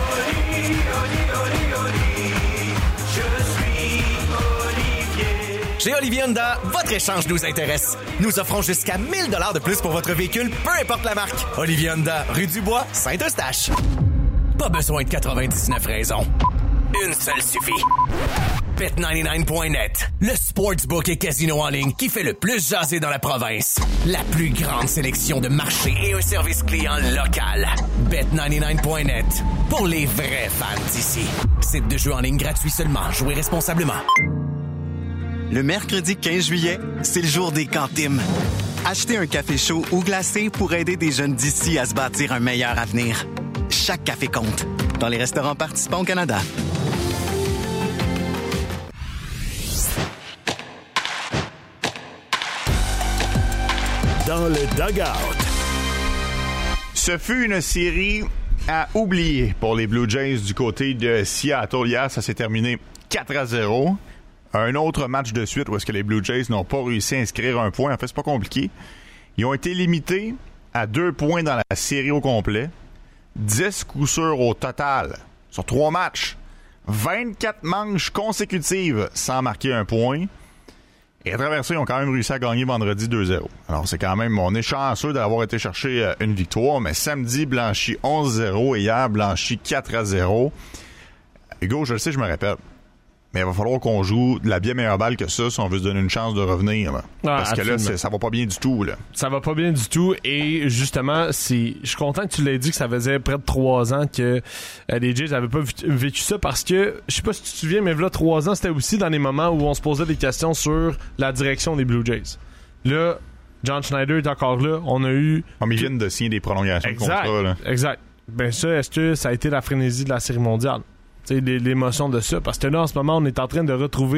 Speaker 9: Chez Olivier Honda, votre échange nous intéresse. Nous offrons jusqu'à mille dollars de plus pour votre véhicule, peu importe la marque. Olivier Honda, rue du Bois, Saint-Eustache. Pas besoin de quatre-vingt-dix-neuf raisons. Une seule suffit. bet quatre-vingt-dix-neuf point net, le sportsbook et casino en ligne qui fait le plus jaser dans la province. La plus grande sélection de marchés et un service client local. bet quatre-vingt-dix-neuf point net, pour les vrais fans d'ici. Site de jeu en ligne gratuit seulement. Jouez responsablement.
Speaker 23: Le mercredi quinze juillet, c'est le jour des cantines. Achetez un café chaud ou glacé pour aider des jeunes d'ici à se bâtir un meilleur avenir. Chaque café compte. Dans les restaurants participants au Canada.
Speaker 4: Dans le dugout.
Speaker 3: Ce fut une série à oublier pour les Blue Jays du côté de Seattle. Hier, ça s'est terminé quatre à zéro. Un autre match de suite où est-ce que les Blue Jays n'ont pas réussi à inscrire un point. En fait, c'est pas compliqué. Ils ont été limités à deux points dans la série au complet. dix coups sûrs au total sur trois matchs. vingt-quatre manches consécutives sans marquer un point. Et à travers ça, ils ont quand même réussi à gagner vendredi deux zéro. Alors, c'est quand même... On est chanceux d'avoir été chercher une victoire. Mais samedi, blanchi onze zéro. Et hier, blanchi quatre à zéro. Hugo, je le sais, je me répète. Mais il va falloir qu'on joue de la bien meilleure balle que ça si on veut se donner une chance de revenir. Là.
Speaker 16: Ah,
Speaker 3: Parce
Speaker 16: absolument.
Speaker 3: que là, ça va pas bien du tout. Là.
Speaker 16: Ça va pas bien du tout. Et justement, c'est, je suis content que tu l'aies dit que ça faisait près de trois ans que euh, les Jays n'avaient pas v- vécu ça parce que, je sais pas si tu te souviens, mais là, trois ans, c'était aussi dans les moments où on se posait des questions sur la direction des Blue Jays. Là, John Schneider est encore là. On a eu...
Speaker 3: On ils viennent de signer des prolongations
Speaker 16: exact,
Speaker 3: de contrat. Là.
Speaker 16: Exact. Ben ça, est-ce que ça a été la frénésie de la Série mondiale? Tu sais, l'émotion de ça. Parce que là, en ce moment, on est en train de retrouver